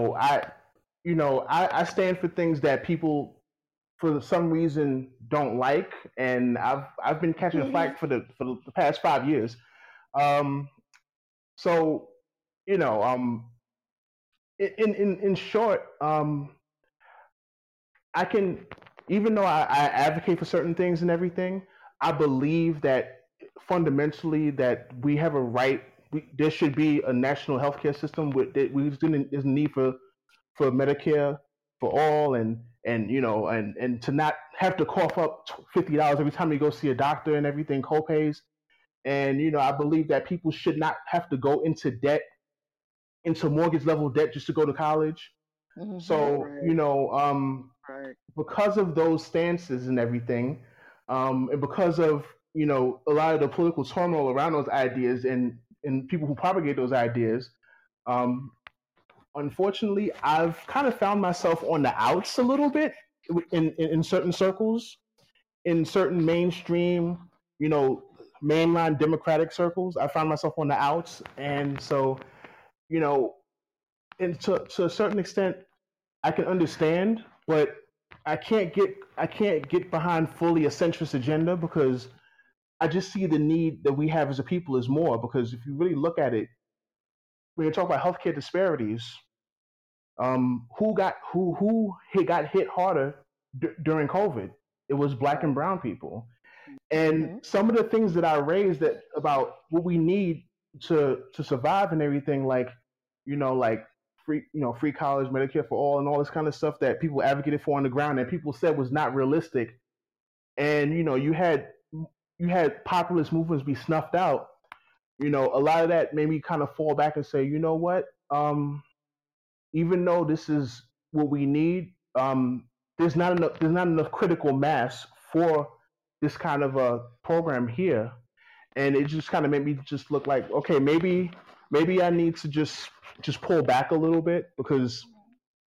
I stand for things that people for some reason don't like, and I've been catching flack for the past 5 years. So in short, I can, even though I advocate for certain things and everything, I believe that fundamentally that we have a right. There should be a national healthcare system with that there's a need for Medicare for all, and to not have to cough up $50 every time you go see a doctor and everything, copays. And I believe that people should not have to go into debt, into mortgage level debt just to go to college. Mhm. So Right. Right. because of those stances and everything, and because of a lot of the political turmoil around those ideas and people who propagate those ideas, unfortunately, I've kind of found myself on the outs a little bit in certain circles, in certain mainstream, mainline Democratic circles. I found myself on the outs, and so and to a certain extent, I can understand, but I can't get behind fully a centrist agenda because I just see the need that we have as a people is more. Because if you really look at it, when you talk about healthcare disparities, who got hit harder during COVID? It was Black and Brown people. And some of the things that I raised that about what we need to survive and everything, like free college, Medicare for all, and all this kind of stuff that people advocated for on the ground that people said was not realistic. And you had populist movements be snuffed out. A lot of that made me kind of fall back and say, you know what? Even though this is what we need, there's not enough critical mass for this kind of a program here, and it just kind of made me just look like, okay, maybe I need to just pull back a little bit because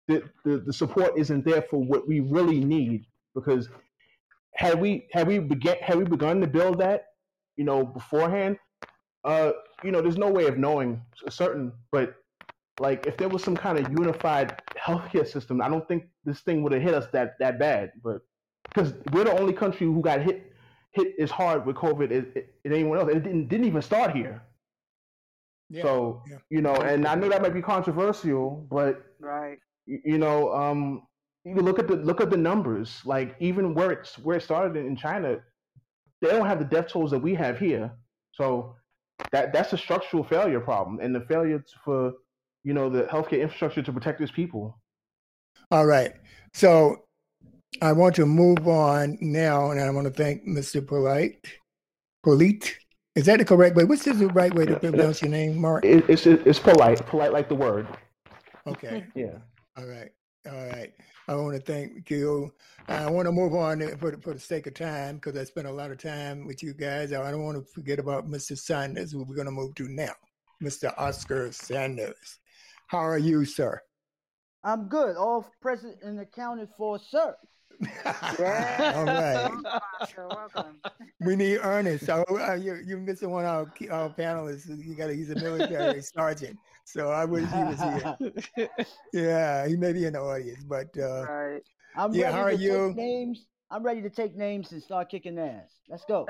the support isn't there for what we really need. Because had we begun to build that, beforehand, there's no way of knowing certain, but like if there was some kind of unified healthcare system, I don't think this thing would have hit us that bad. But because we're the only country who got hit as hard with COVID as anyone else, and it didn't even start here. Yeah, So yeah. and I know that might be controversial, but Right. you look at the numbers. Like even where it started in China, they don't have the death tolls that we have here. So that's a structural failure problem, and the failure for the healthcare infrastructure to protect its people. All right. So I want to move on now, and I want to thank Mr. Polite. Is that the correct way? What's the right way to pronounce your name, Mark? It's polite like the word. Okay. Yeah. All right. I want to thank you. I want to move on for the sake of time, because I spent a lot of time with you guys. I don't want to forget about Mr. Sanders, who we're going to move to now. Mr. Oscar Sanders. How are you, sir? I'm good. All present and accounted for, sir. Yeah. All right. Welcome. We need Ernest. So you're missing one of our panelists. He's a military sergeant. So I wish he was here. Yeah, he may be in the audience, but Right. I'm yeah, ready how are to you? take names. I'm ready to take names and start kicking ass. Let's go.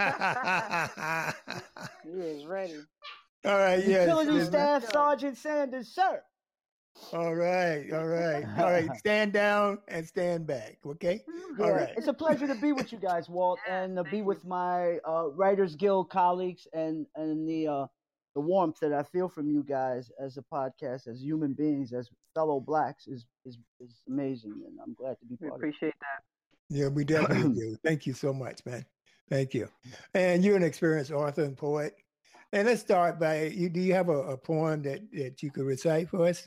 He is ready. All right, yes. Utility yes. Staff Sergeant Sanders, sir. All right. Stand down and stand back, okay? Yeah, All right. it's a pleasure to be with you guys, Walt, and to be with my Writers Guild colleagues, and the warmth that I feel from you guys as a podcast, as human beings, as fellow blacks is amazing, and I'm glad to be We part of it. appreciate that. Yeah, we definitely do. Thank you so much, man. Thank you. And you're an experienced author and poet. And let's start by do you have a poem that you could recite for us?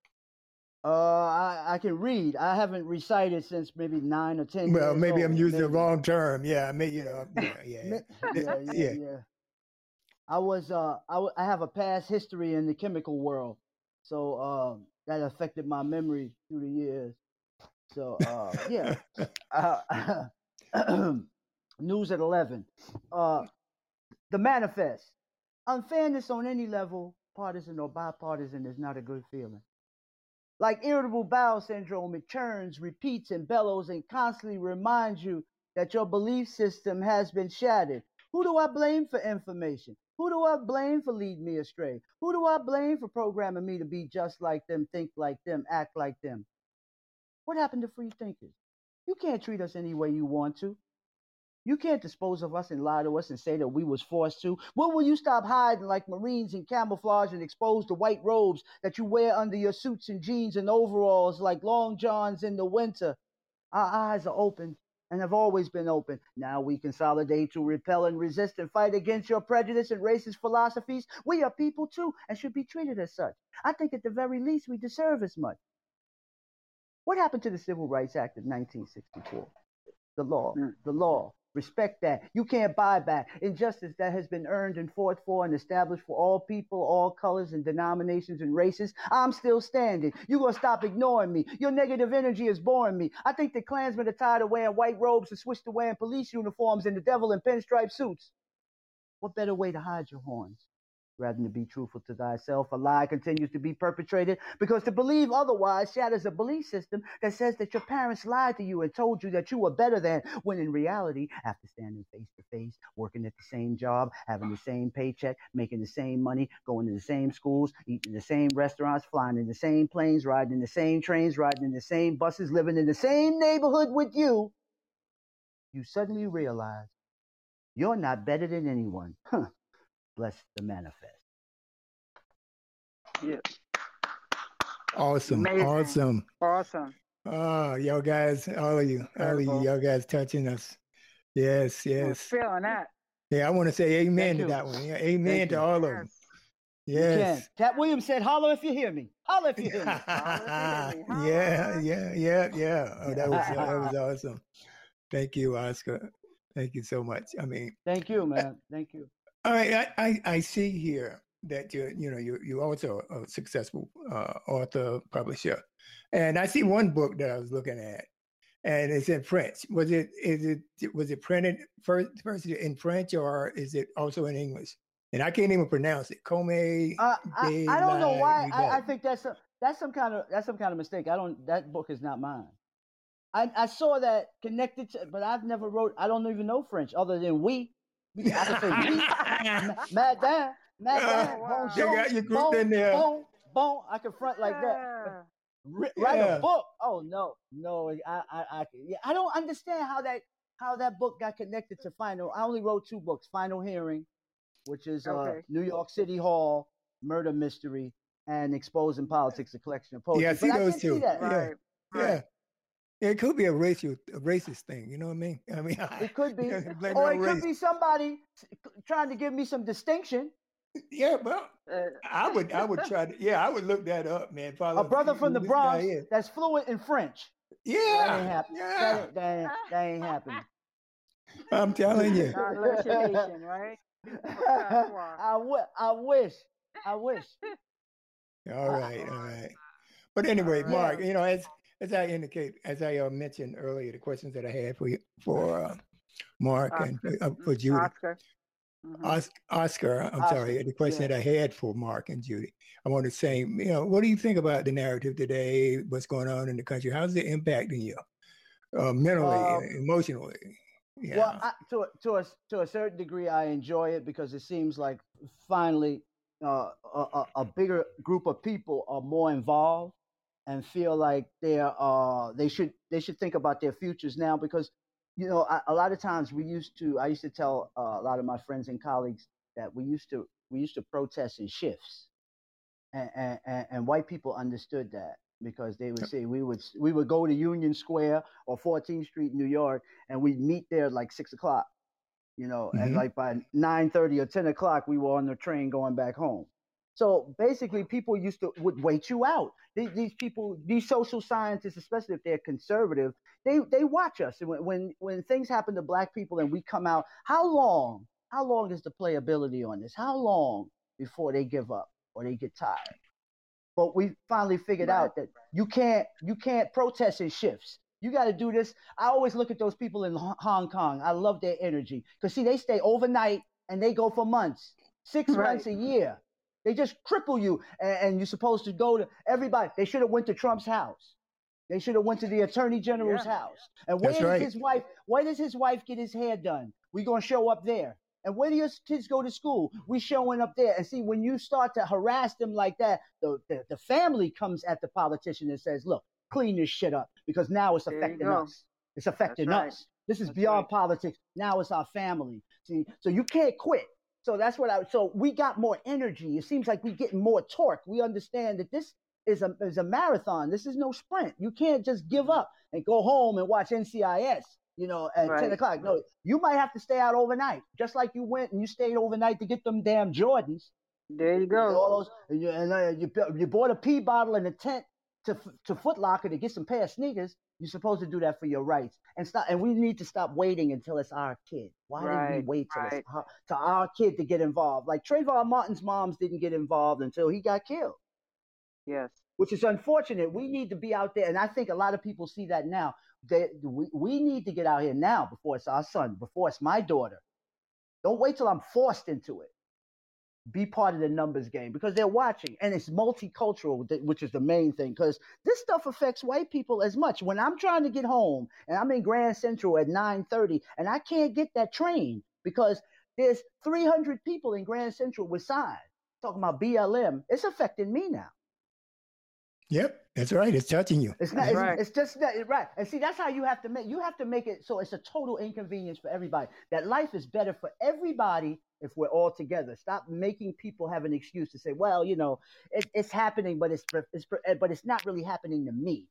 I can read. I haven't recited since maybe 9 or 10 Well, years maybe old. I'm using the Maybe. wrong term. Yeah, Yeah. I have a past history in the chemical world, so that affected my memory through the years. So yeah. News at 11. The manifest. Unfairness on any level, partisan or bipartisan, is not a good feeling. Like irritable bowel syndrome, it churns, repeats, and bellows, and constantly reminds you that your belief system has been shattered. Who do I blame for information? Who do I blame for leading me astray? Who do I blame for programming me to be just like them, think like them, act like them? What happened to free thinkers? You can't treat us any way you want to. You can't dispose of us and lie to us and say that we was forced to. When will you stop hiding like Marines in camouflage and expose the white robes that you wear under your suits and jeans and overalls like long johns in the winter? Our eyes are open and have always been open. Now we consolidate to repel and resist and fight against your prejudice and racist philosophies. We are people too and should be treated as such. I think at the very least we deserve as much. What happened to the Civil Rights Act of 1964? The law. Respect that. You can't buy back injustice that has been earned and fought for and established for all people, all colors and denominations and races. I'm still standing. You're going to stop ignoring me. Your negative energy is boring me. I think the Klansmen are tired of wearing white robes and switched to wearing police uniforms and the devil in pinstripe suits. What better way to hide your horns? Rather than to be truthful to thyself, a lie continues to be perpetrated, because to believe otherwise shatters a belief system that says that your parents lied to you and told you that you were better than, when in reality, after standing face to face, working at the same job, having the same paycheck, making the same money, going to the same schools, eating in the same restaurants, flying in the same planes, riding in the same trains, riding in the same buses, living in the same neighborhood with you, you suddenly realize you're not better than anyone. Bless the manifest. Yeah. Awesome. Amazing. Awesome. Awesome. Oh, y'all guys, all of you, y'all guys touching us. Yes. I'm feeling that. Yeah, I want to say amen to you. that one. Yeah, amen Thank to you. all of them. Yes. Cat Williams said, "Holler if you hear me. Holler if you hear me." Yeah. Oh, that was awesome. Thank you, Oscar. Thank you so much. I mean, Thank you, man. Thank you. all right. I see here that you're also a successful author, publisher. And I see one book that I was looking at, and it's in French. Was it printed first in French, or is it also in English? And I can't even pronounce it. Comme I don't know why. I think that's some kind of mistake. That book is not mine. I saw that connected to, but I've never wrote. I don't even know French other than we. I can say we, madame, they got you grouped in there. Bon. I can front like that. Write a book. Oh no. I don't understand how that book got connected to Final. I only wrote 2 books: Final Hearing, which is New York City Hall murder mystery, and Exposing Politics, a collection of poetry. Yeah, I see those two. Right. Yeah. It could be a racist thing, you know what I mean? It could be, or it could be somebody trying to give me some distinction. Yeah, well, I would try to. Yeah, I would look that up, man. A brother from the Bronx that's fluent in French. Yeah, that ain't happening. Yeah, that ain't happening. I'm telling you. Nation, right? I wish. All right. But anyway, Mark, as I mentioned earlier, the questions that I had for Mark Oscar. and for Judy. Oscar. Oscar, I'm sorry, the question that I had for Mark and Judy. I want to say, what do you think about the narrative today? What's going on in the country? How's it impacting you mentally, emotionally? Yeah. Well, to a certain degree, I enjoy it because it seems like finally a bigger group of people are more involved and feel like they should think about their futures now, because a lot of times I used to tell a lot of my friends and colleagues that we used to protest in shifts, and white people understood that, because they would say we would go to Union Square or 14th Street, New York, and we'd meet there like 6 o'clock, and like by 9:30 or 10 o'clock we were on the train going back home. So basically, people would wait you out. These people, these social scientists, especially if they're conservative, they watch us. And when things happen to Black people and we come out, how long is the playability on this? How long before they give up or they get tired? But we finally figured out that you can't protest in shifts. You got to do this. I always look at those people in Hong Kong. I love their energy, because see, they stay overnight and they go for months, 6 months, a year. They just cripple you, and you're supposed to go to everybody. They should have went to Trump's house. They should have went to the Attorney General's house. And where does his wife get his hair done? We gonna show up there. And where do your kids go to school? We showing up there. And see, when you start to harass them like that, the family comes at the politician and says, "Look, clean this shit up, because now it's affecting us. It's affecting us. This is beyond politics. Now it's our family." See, so you can't quit. So that's so we got more energy. It seems like we getting more torque. We understand that this is a marathon. This is no sprint. You can't just give up and go home and watch NCIS, at 10 o'clock. No, you might have to stay out overnight, just like you went and you stayed overnight to get them damn Jordans. There you go. All those, you bought a pee bottle in a tent to Foot Locker to get some pair of sneakers. You're supposed to do that for your rights, and we need to stop waiting until it's our kid. Why did we wait till it's to our kid to get involved? Like Trayvon Martin's moms didn't get involved until he got killed. Yes. Which is unfortunate. We need to be out there, and I think a lot of people see that now. We need to get out here now before it's our son, before it's my daughter. Don't wait till I'm forced into it. Be part of the numbers game, because they're watching, and it's multicultural, which is the main thing, because this stuff affects white people as much. When I'm trying to get home and I'm in Grand Central at 9:30 and I can't get that train because there's 300 people in Grand Central with signs talking about BLM, it's affecting me now. Yep, that's right. It's touching you. It's not. It's just not, right. And see, that's how you have to make it so it's a total inconvenience for everybody. That life is better for everybody if we're all together. Stop making people have an excuse to say, "Well, it's happening, but it's not really happening to me."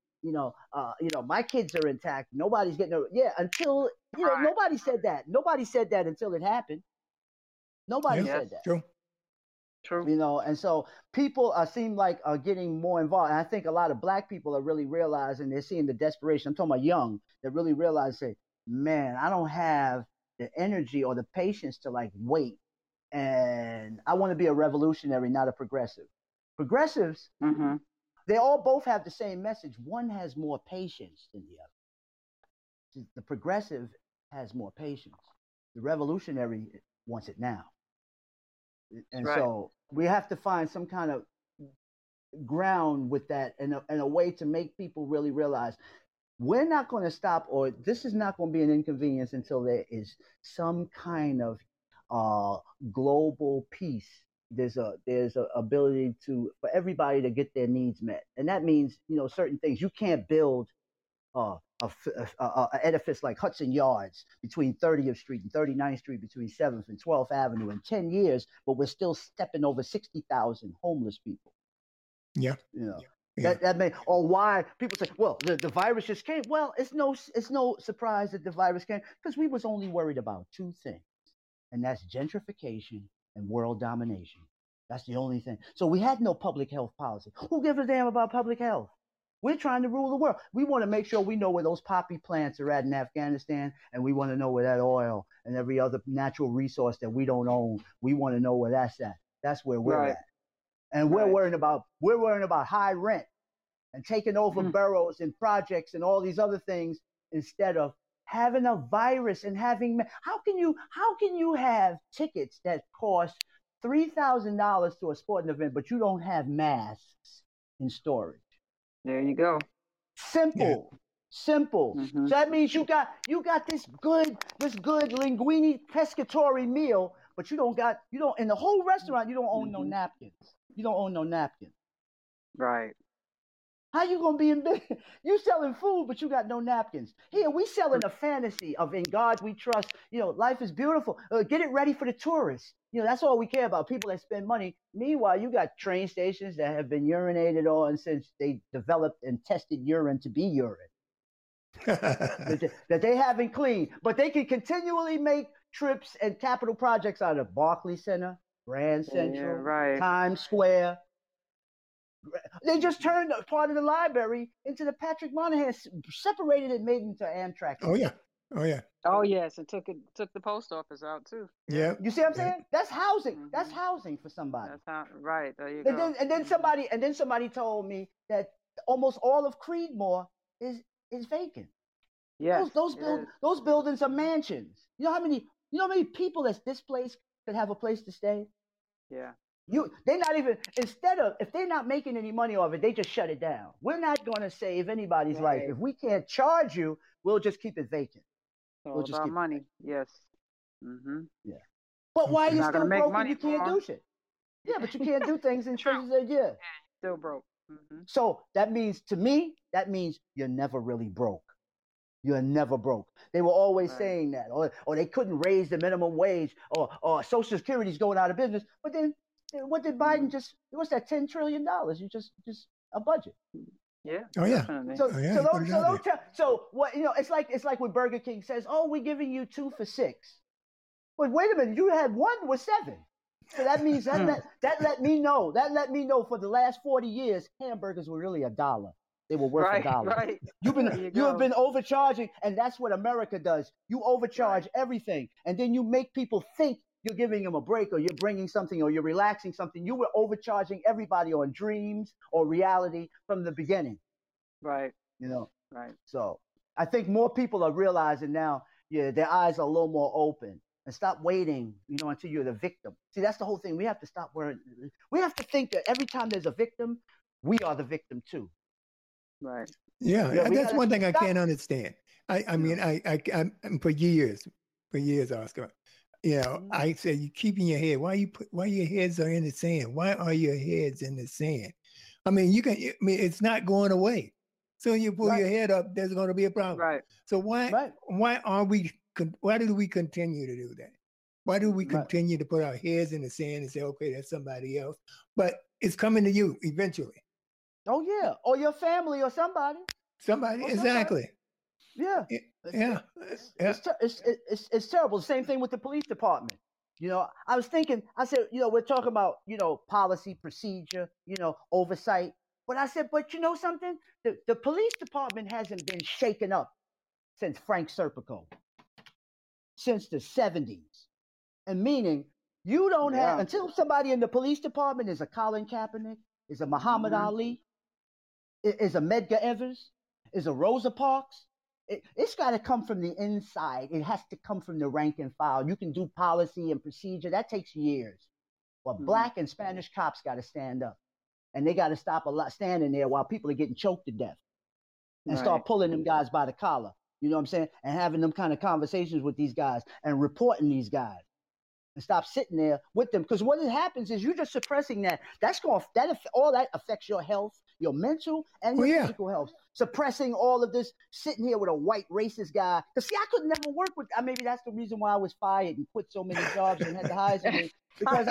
My kids are intact. Nobody's getting until nobody said that. Nobody said that until it happened. Nobody said that. True. And so people seem like are getting more involved. And I think a lot of Black people are really realizing, they're seeing the desperation. I'm talking about young. They really realize, say, man, I don't have the energy or the patience to wait. And I want to be a revolutionary, not a progressive. Progressives They all both have the same message. One has more patience than the other. The progressive has more patience. The revolutionary wants it now. And Right. so we have to find some kind of ground with that, and a way to make people really realize we're not going to stop, or this is not going to be an inconvenience until there is some kind of global peace. There's a ability for everybody to get their needs met, and that means certain things. You can't build a edifice like Hudson Yards between 30th Street and 39th Street, between 7th and 12th Avenue in 10 years, but we're still stepping over 60,000 homeless people. Yeah. Yeah. That may, or why people say, well, the virus just came. Well, it's no surprise that the virus came, because we was only worried about two things, and that's gentrification and world domination. That's the only thing. So we had no public health policy. Who gives a damn about public health? We're trying to rule the world. We want to make sure we know where those poppy plants are at in Afghanistan, and we want to know where that oil and every other natural resource that we don't own, we want to know where that's at. That's where we're Right. at. And we're worrying about high rent and taking over boroughs and projects and all these other things, instead of having a virus and having. How can you have tickets that cost $3,000 to a sporting event, but you don't have masks in storage? There you go. Simple. Mhm. So that means you got this good linguine pescatori meal, but you don't in the whole restaurant you don't own no napkins. You don't own no napkins. Right. How you gonna be in business? You selling food, but you got no napkins. Here we selling a fantasy of in God we trust. Life is beautiful. Get it ready for the tourists. That's all we care about. People that spend money. Meanwhile, you got train stations that have been urinated on since they developed and tested urine to be urine that they haven't cleaned, but they can continually make trips and capital projects out of Barclays Center, Grand Central, right. Times Square. They just turned part of the library into the Patrick Moynihan, separated it, made it into Amtrak. Oh yeah. Oh yes, and took the post office out too. Yeah. You see what I'm saying? That's housing. That's housing for somebody. That's how. Right. There you And go. then somebody told me that almost all of Creedmoor is vacant. Yes. Those buildings are mansions. You know how many people that's displaced could have a place to stay? Yeah. They're not even, if they're not making any money off it, they just shut it down. We're not going to save anybody's life. If we can't charge you, we'll just keep it vacant. All about money. Yes. Mm-hmm. Yeah. But why are you still broke and you can't do shit? Yeah, but you can't do things in terms of Still broke. Mm-hmm. So that means, to me, you're never really broke. You're never broke. They were always saying that, or they couldn't raise the minimum wage, or Social Security's going out of business. But then, what did Biden what's that, $10 trillion? You just a budget. Yeah. Oh yeah. Definitely. So what, it's like when Burger King says, "Oh, we're giving you 2 for $6." But wait a minute, you had 1 with 7. So that means that let me know for the last 40 years, hamburgers were really $1. They were worth $1. Right. You have been overcharging, and that's what America does. You overcharge everything, and then you make people think you're giving them a break, or you're bringing something, or you're relaxing something. You were overcharging everybody on dreams or reality from the beginning. Right. Right. So I think more people are realizing now, their eyes are a little more open, and stop waiting, until you're the victim. See, that's the whole thing. We have to stop worrying. We have to think that every time there's a victim, we are the victim too. Right. Yeah, that's one thing I can't understand. I mean, I for years, Oscar, I say, you keeping your head. Why your heads are in the sand? Why are your heads in the sand? I mean, it's not going away. So you pull your head up, there's going to be a problem. Right. So why do we continue to do that? Why do we continue to put our heads in the sand and say, okay, that's somebody else? But it's coming to you eventually. Oh yeah, or your family, or somebody. Exactly. Yeah. It's terrible. The same thing with the police department. I was thinking, I said, we're talking about, policy, procedure, oversight. But I said, but you know something? The police department hasn't been shaken up since Frank Serpico, since the 70s. And meaning, you don't have, until somebody in the police department is a Colin Kaepernick, is a Muhammad Ali, Is a Medgar Evers? Is a Rosa Parks? It's got to come from the inside. It has to come from the rank and file. You can do policy and procedure. That takes years. But Black and Spanish cops got to stand up. And they got to stop standing there while people are getting choked to death. And start pulling them guys by the collar. You know what I'm saying? And having them kind of conversations with these guys and reporting these guys. And stop sitting there with them. Because what happens is you're just suppressing that. All that affects your health, your mental and your physical health. Suppressing all of this, sitting here with a white racist guy. Because see, I could never work with. Maybe that's the reason why I was fired and quit so many jobs and had to hire somebody. Because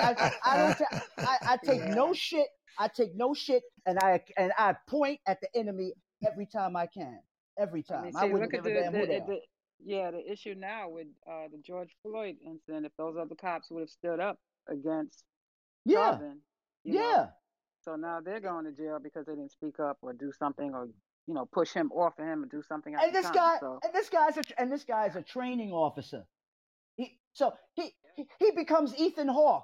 I take no shit. I take no shit, and I point at the enemy every time I can. Every time. I wouldn't give a damn who they are. The issue now with the George Floyd incident, if those other cops would have stood up against Chauvin, you know, so now they're going to jail because they didn't speak up or do something, or push him off of him and do something. And this guy's a training officer. He becomes Ethan Hawke.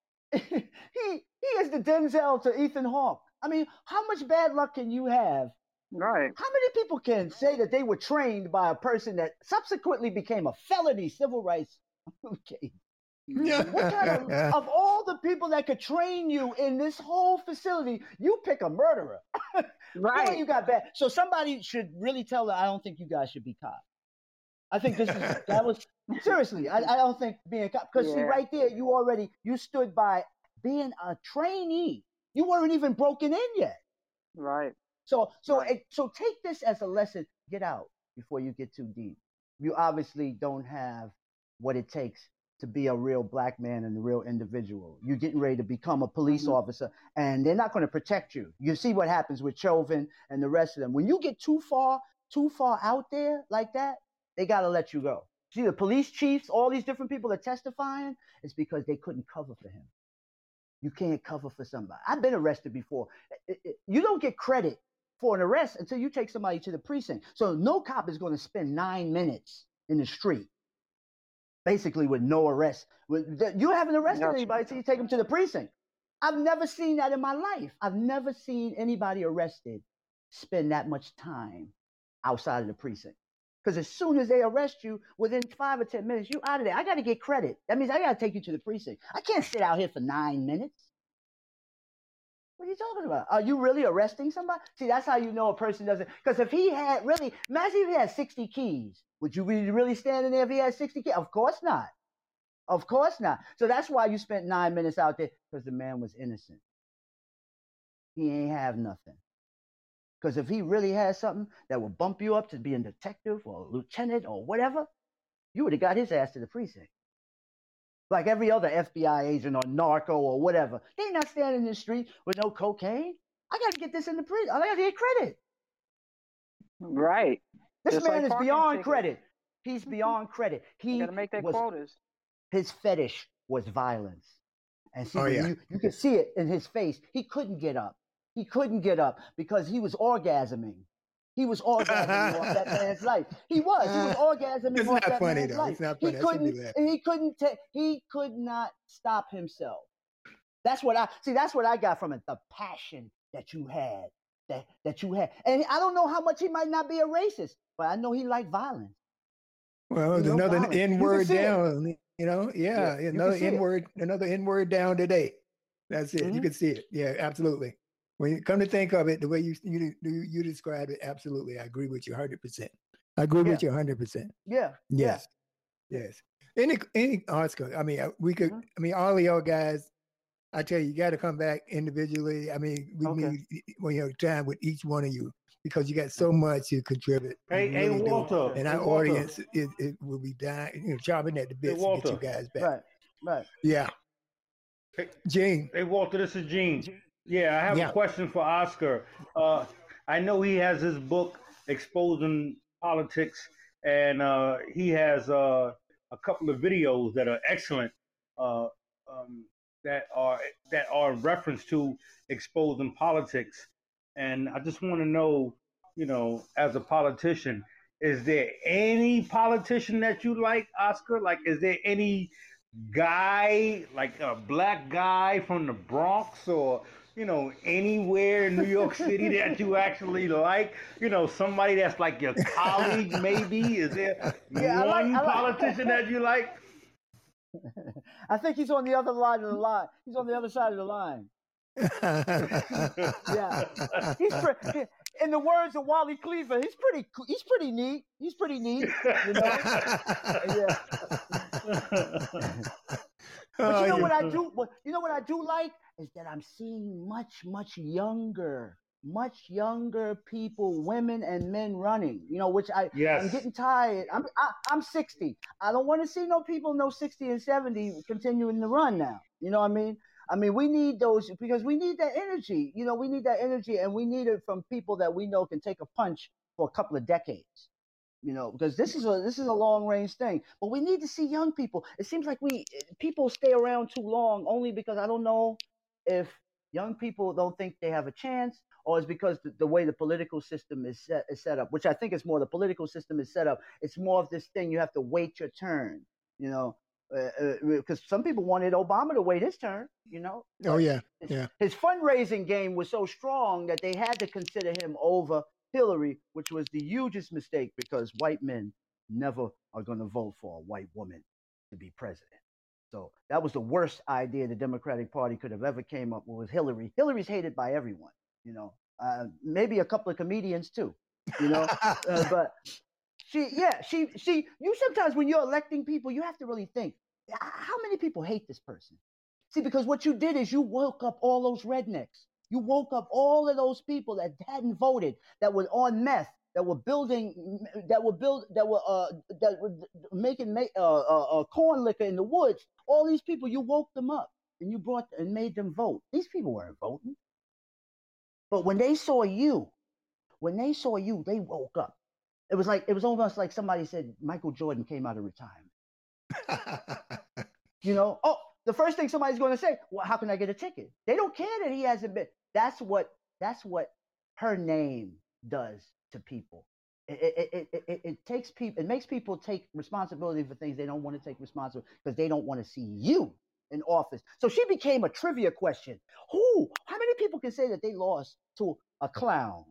he is the Denzel to Ethan Hawke. I mean, how much bad luck can you have? Right. How many people can say that they were trained by a person that subsequently became a felony civil rights? Okay. What kind of all the people that could train you in this whole facility, you pick a murderer. Right. Boy, you got bad. So somebody should really tell her, I don't think you guys should be cops. I think seriously, I don't think being a cop, because see, right there, you stood by being a trainee. You weren't even broken in yet. Right. So take this as a lesson. Get out before you get too deep. You obviously don't have what it takes to be a real Black man and a real individual. You're getting ready to become a police officer, and they're not going to protect you. You see what happens with Chauvin and the rest of them. When you get too far out there like that, they got to let you go. See, the police chiefs, all these different people are testifying, it's because they couldn't cover for him. You can't cover for somebody. I've been arrested before. You don't get credit for an arrest until you take somebody to the precinct. So no cop is going to spend 9 minutes in the street, basically with no arrest. You haven't arrested anybody until you take them to the precinct. I've never seen that in my life. I've never seen anybody arrested spend that much time outside of the precinct. Because as soon as they arrest you, within 5 or 10 minutes, you out of there. I got to get credit. That means I got to take you to the precinct. I can't sit out here for 9 minutes. What are you talking about? Are you really arresting somebody? See, that's how you know a person doesn't. Because if he had imagine if he had 60 keys. Would you be really standing there if he had 60 keys? Of course not. Of course not. So that's why you spent 9 minutes out there, because the man was innocent. He ain't have nothing. Because if he really had something that would bump you up to be a detective or a lieutenant or whatever, you would have got his ass to the precinct. Like every other FBI agent or narco or whatever. They ain't not standing in the street with no cocaine. I got to get this in the prison. I got to get credit. Right. This man is beyond credit. He's beyond credit. He got to make their quotas. His fetish was violence. And see, you could see it in his face. He couldn't get up. He couldn't get up because he was orgasming. He was orgasming off that man's life. He was orgasming off that man's life. It's not funny. He could not stop himself. That's what I got from it. The passion that you had, that you had. And I don't know how much he might not be a racist, but I know he liked violence. Well, another N-word down, another N-word down today. That's it. Mm-hmm. You can see it. Yeah, absolutely. When you come to think of it, the way you describe it, absolutely, I agree with you 100%. I agree with you 100%. Yeah. Yes. Yes. Any Oscar. I mean, we could. I mean, all of y'all guys. I tell you, you got to come back individually. I mean, we need time with each one of you because you got so much to contribute. Hey, Walter. And our audience it will be dying, chopping at the bits to get you guys back. Right. Yeah. Hey, Gene. Hey, Walter. This is Gene. Yeah, I have a question for Oscar. I know he has his book Exposing Politics, and he has a couple of videos that are excellent that are in reference to exposing politics. And I just want to know, as a politician, is there any politician that you like, Oscar? Like, is there any guy, like a black guy from the Bronx or anywhere in New York City that you actually like? Somebody that's like your colleague, maybe? Is there one politician that you like? I think he's on the other line of the line. He's on the other side of the line. Yeah, in the words of Wally Cleaver, he's pretty neat. He's pretty neat, Yeah. But you know what I do? You know what I do like is that I'm seeing much younger people, women and men running. Which I'm getting tired. I'm 60. I don't want to see no people 60 and 70 continuing to run now. You know what I mean? We need those because we need that energy. We need that energy, and we need it from people that we know can take a punch for a couple of decades. Because this is a long range thing. But we need to see young people. It seems like people stay around too long only because I don't know if young people don't think they have a chance, or it's because the way the political system is set up, which I think is more the political system is set up. It's more of this thing you have to wait your turn. Because some people wanted Obama to wait his turn, Oh, yeah. His fundraising game was so strong that they had to consider him over Hillary, which was the hugest mistake because white men never are going to vote for a white woman to be president. So that was the worst idea the Democratic Party could have ever came up with was Hillary. Hillary's hated by everyone, maybe a couple of comedians too, but you sometimes when you're electing people, you have to really think, how many people hate this person? See, because what you did is you woke up all those rednecks. You woke up all of those people that hadn't voted, that were on meth, that were making corn liquor in the woods. All these people, you woke them up and you brought and made them vote. These people weren't voting. But when they saw you, they woke up. It was almost like somebody said Michael Jordan came out of retirement. The first thing somebody's going to say, well, how can I get a ticket? They don't care that he hasn't been. That's what her name does to people. It takes people. It makes people take responsibility for things they don't want to take responsibility because they don't want to see you in office. So she became a trivia question. How many people can say that they lost to a clown?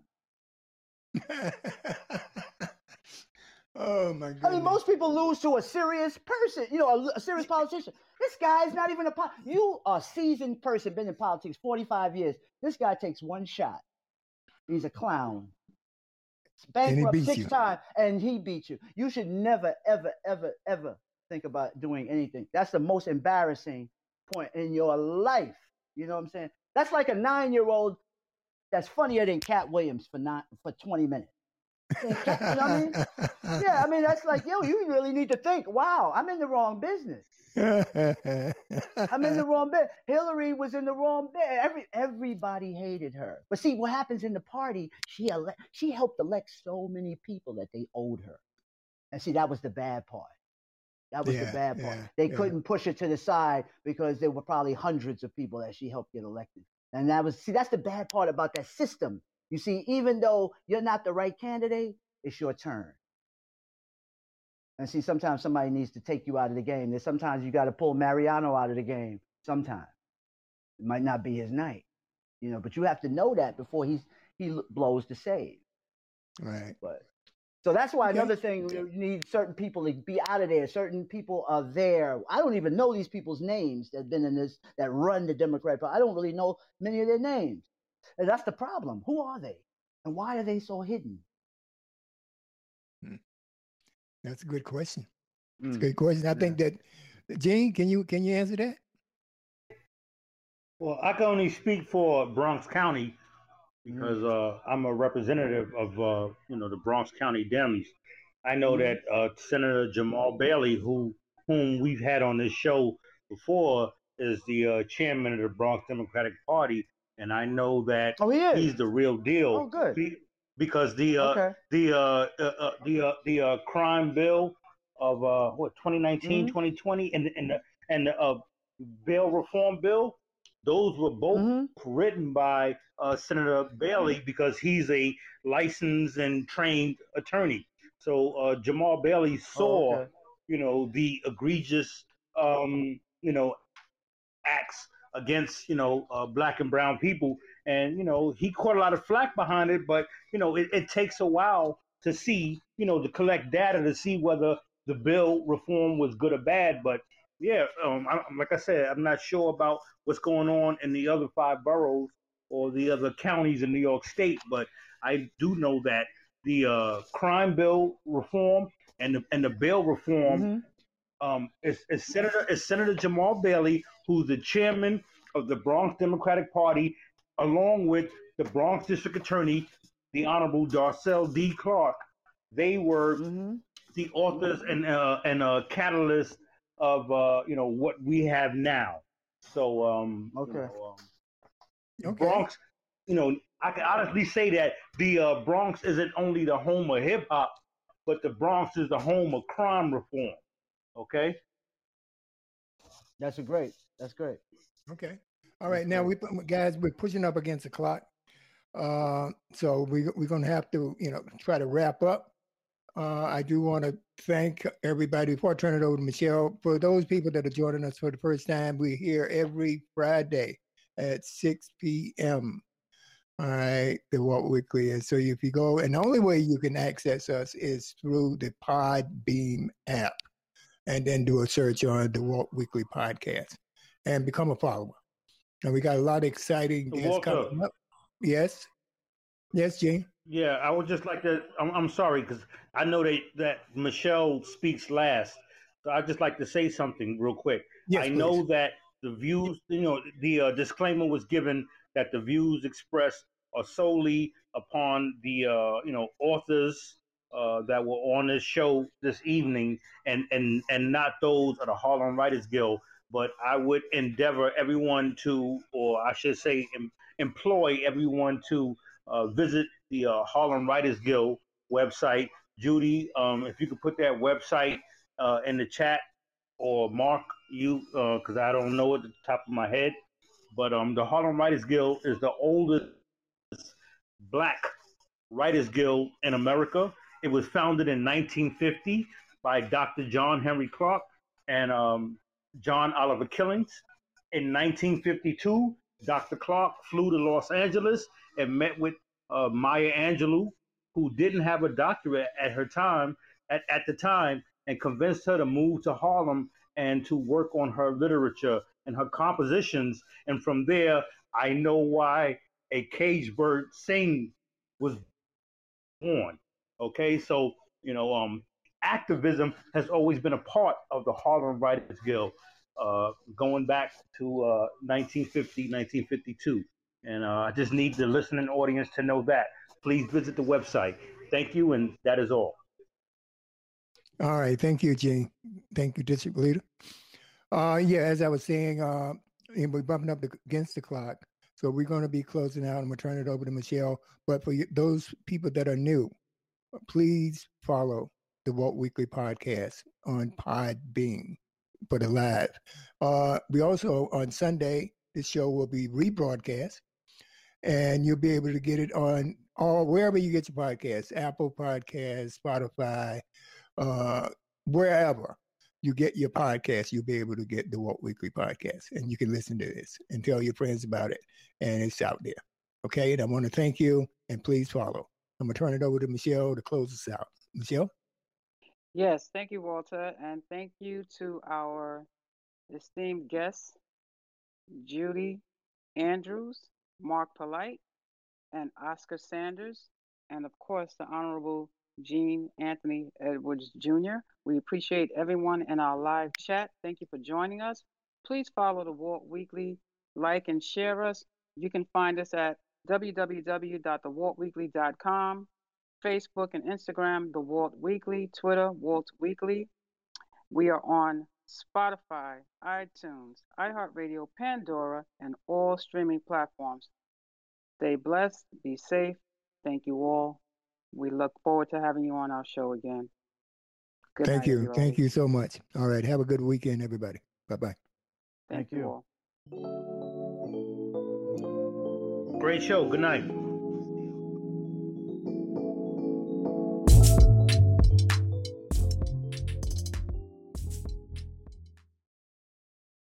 Oh my goodness. Most people lose to a serious person, a serious politician. This guy's not even you are a seasoned person, been in politics 45 years. This guy takes one shot. He's a clown. Bankrupt 6 times, and he beat you. You should never, ever, ever, ever think about doing anything. That's the most embarrassing point in your life. You know what I'm saying? That's like a 9-year-old that's funnier than Cat Williams for 20 minutes. You know what I mean? Yeah, that's like, you really need to think, wow, I'm in the wrong business. I'm in the wrong bed. Hillary was in the wrong bed. Everybody hated her. But see, what happens in the party, she helped elect so many people that they owed her. And see, that was the bad part. That was the bad part. They couldn't push her to the side because there were probably hundreds of people that she helped get elected. And that's the bad part about that system. You see, even though you're not the right candidate, it's your turn. And see, sometimes somebody needs to take you out of the game. Sometimes you got to pull Mariano out of the game. Sometimes it might not be his night, but you have to know that before he blows the save. Right. But so that's why another thing, you need certain people to be out of there. Certain people are there. I don't even know these people's names that have been in this, that run the Democrat Party. I don't really know many of their names. And that's the problem. Who are they? And why are they so hidden? That's a good question. That's a good question. I think that, Gene, can you answer that? Well, I can only speak for Bronx County because I'm a representative of the Bronx County Dems. I know that Senator Jamal Bailey, whom we've had on this show before, is the chairman of the Bronx Democratic Party. And I know that he's the real deal. Oh, good. Because the crime bill of 2019, 2020, and the bail reform bill, those were both written by Senator Bailey because he's a licensed and trained attorney. So Jamal Bailey saw, the egregious, acts against black and brown people, and he caught a lot of flack behind it. But it takes a while to see to collect data to see whether the bill reform was good or bad. But yeah, like I said, I'm not sure about what's going on in the other 5 boroughs or the other counties in New York State, but I do know that the crime bill reform and the bail reform is Senator Jamal Bailey, who's the chairman of the Bronx Democratic Party, along with the Bronx District Attorney, the Honorable Darcel D. Clarke. They were the authors and catalysts of what we have now. So Bronx, I can honestly say that the Bronx isn't only the home of hip hop, but the Bronx is the home of crime reform. Okay. That's great. Okay. All right. Now we're pushing up against the clock. So we're going to have to, try to wrap up. I do want to thank everybody before I turn it over to Michelle. For those people that are joining us for the first time, we're here every Friday at 6 p.m. All right, the Walt Weekly. And so if you go, and the only way you can access us is through the Podbeam app, and then do a search on the Walt Weekly podcast and become a follower. And we got a lot of exciting guests coming up. Yes, Gene. Yeah, I would just like to. I'm sorry because I know that Michelle speaks last, so I'd just like to say something real quick. Yes, I please. know that the views, the disclaimer was given that the views expressed are solely upon the authors that were on this show this evening, and not those of the Harlem Writers Guild. But I would endeavor everyone to, or I should say, employ everyone to visit the Harlem Writers Guild website. Judy, if you could put that website in the chat, or Mark, you, because I don't know at the top of my head. But the Harlem Writers Guild is the oldest Black Writers Guild in America. It was founded in 1950 by Dr. John Henry Clarke and John Oliver Killings. In 1952, Dr. Clarke flew to Los Angeles and met with Maya Angelou, who didn't have a doctorate at the time, and convinced her to move to Harlem and to work on her literature and her compositions. And from there, I know why A Caged Bird Sing was born. Okay, so activism has always been a part of the Harlem Writers Guild, going back to 1950, 1952. And I just need the listening audience to know that. Please visit the website. Thank you, and that is all. All right. Thank you, Gene. Thank you, District Leader. As I was saying, we're bumping up against the clock. So we're going to be closing out. I'm going to turn it over to Michelle. But for those people that are new, please follow the Walt Weekly podcast on Podbean for the live. We also, on Sunday, this show will be rebroadcast, and you'll be able to get it on wherever you get your podcasts, Apple Podcasts, Spotify, wherever you get your podcast, you'll be able to get the Walt Weekly podcast, and you can listen to this and tell your friends about it, and it's out there. Okay, and I want to thank you, and please follow. I'm going to turn it over to Michelle to close us out. Michelle? Yes, thank you, Walter, and thank you to our esteemed guests, Judy Andrews, Mark Polite, and Oscar Sanders, and of course, the Honorable Gene Anthony Edwards Jr. We appreciate everyone in our live chat. Thank you for joining us. Please follow the Walt Weekly, like and share us. You can find us at www.thewaltweekly.com, Facebook and Instagram, The Walt Weekly, Twitter, Walt Weekly. We are on Spotify, iTunes, iHeartRadio, Pandora, and all streaming platforms. Stay blessed, be safe. Thank you all. We look forward to having you on our show again. Good Thank night, you. everybody. Thank you so much. All right. Have a good weekend, everybody. Bye-bye. Thank you all. Great show. Good night.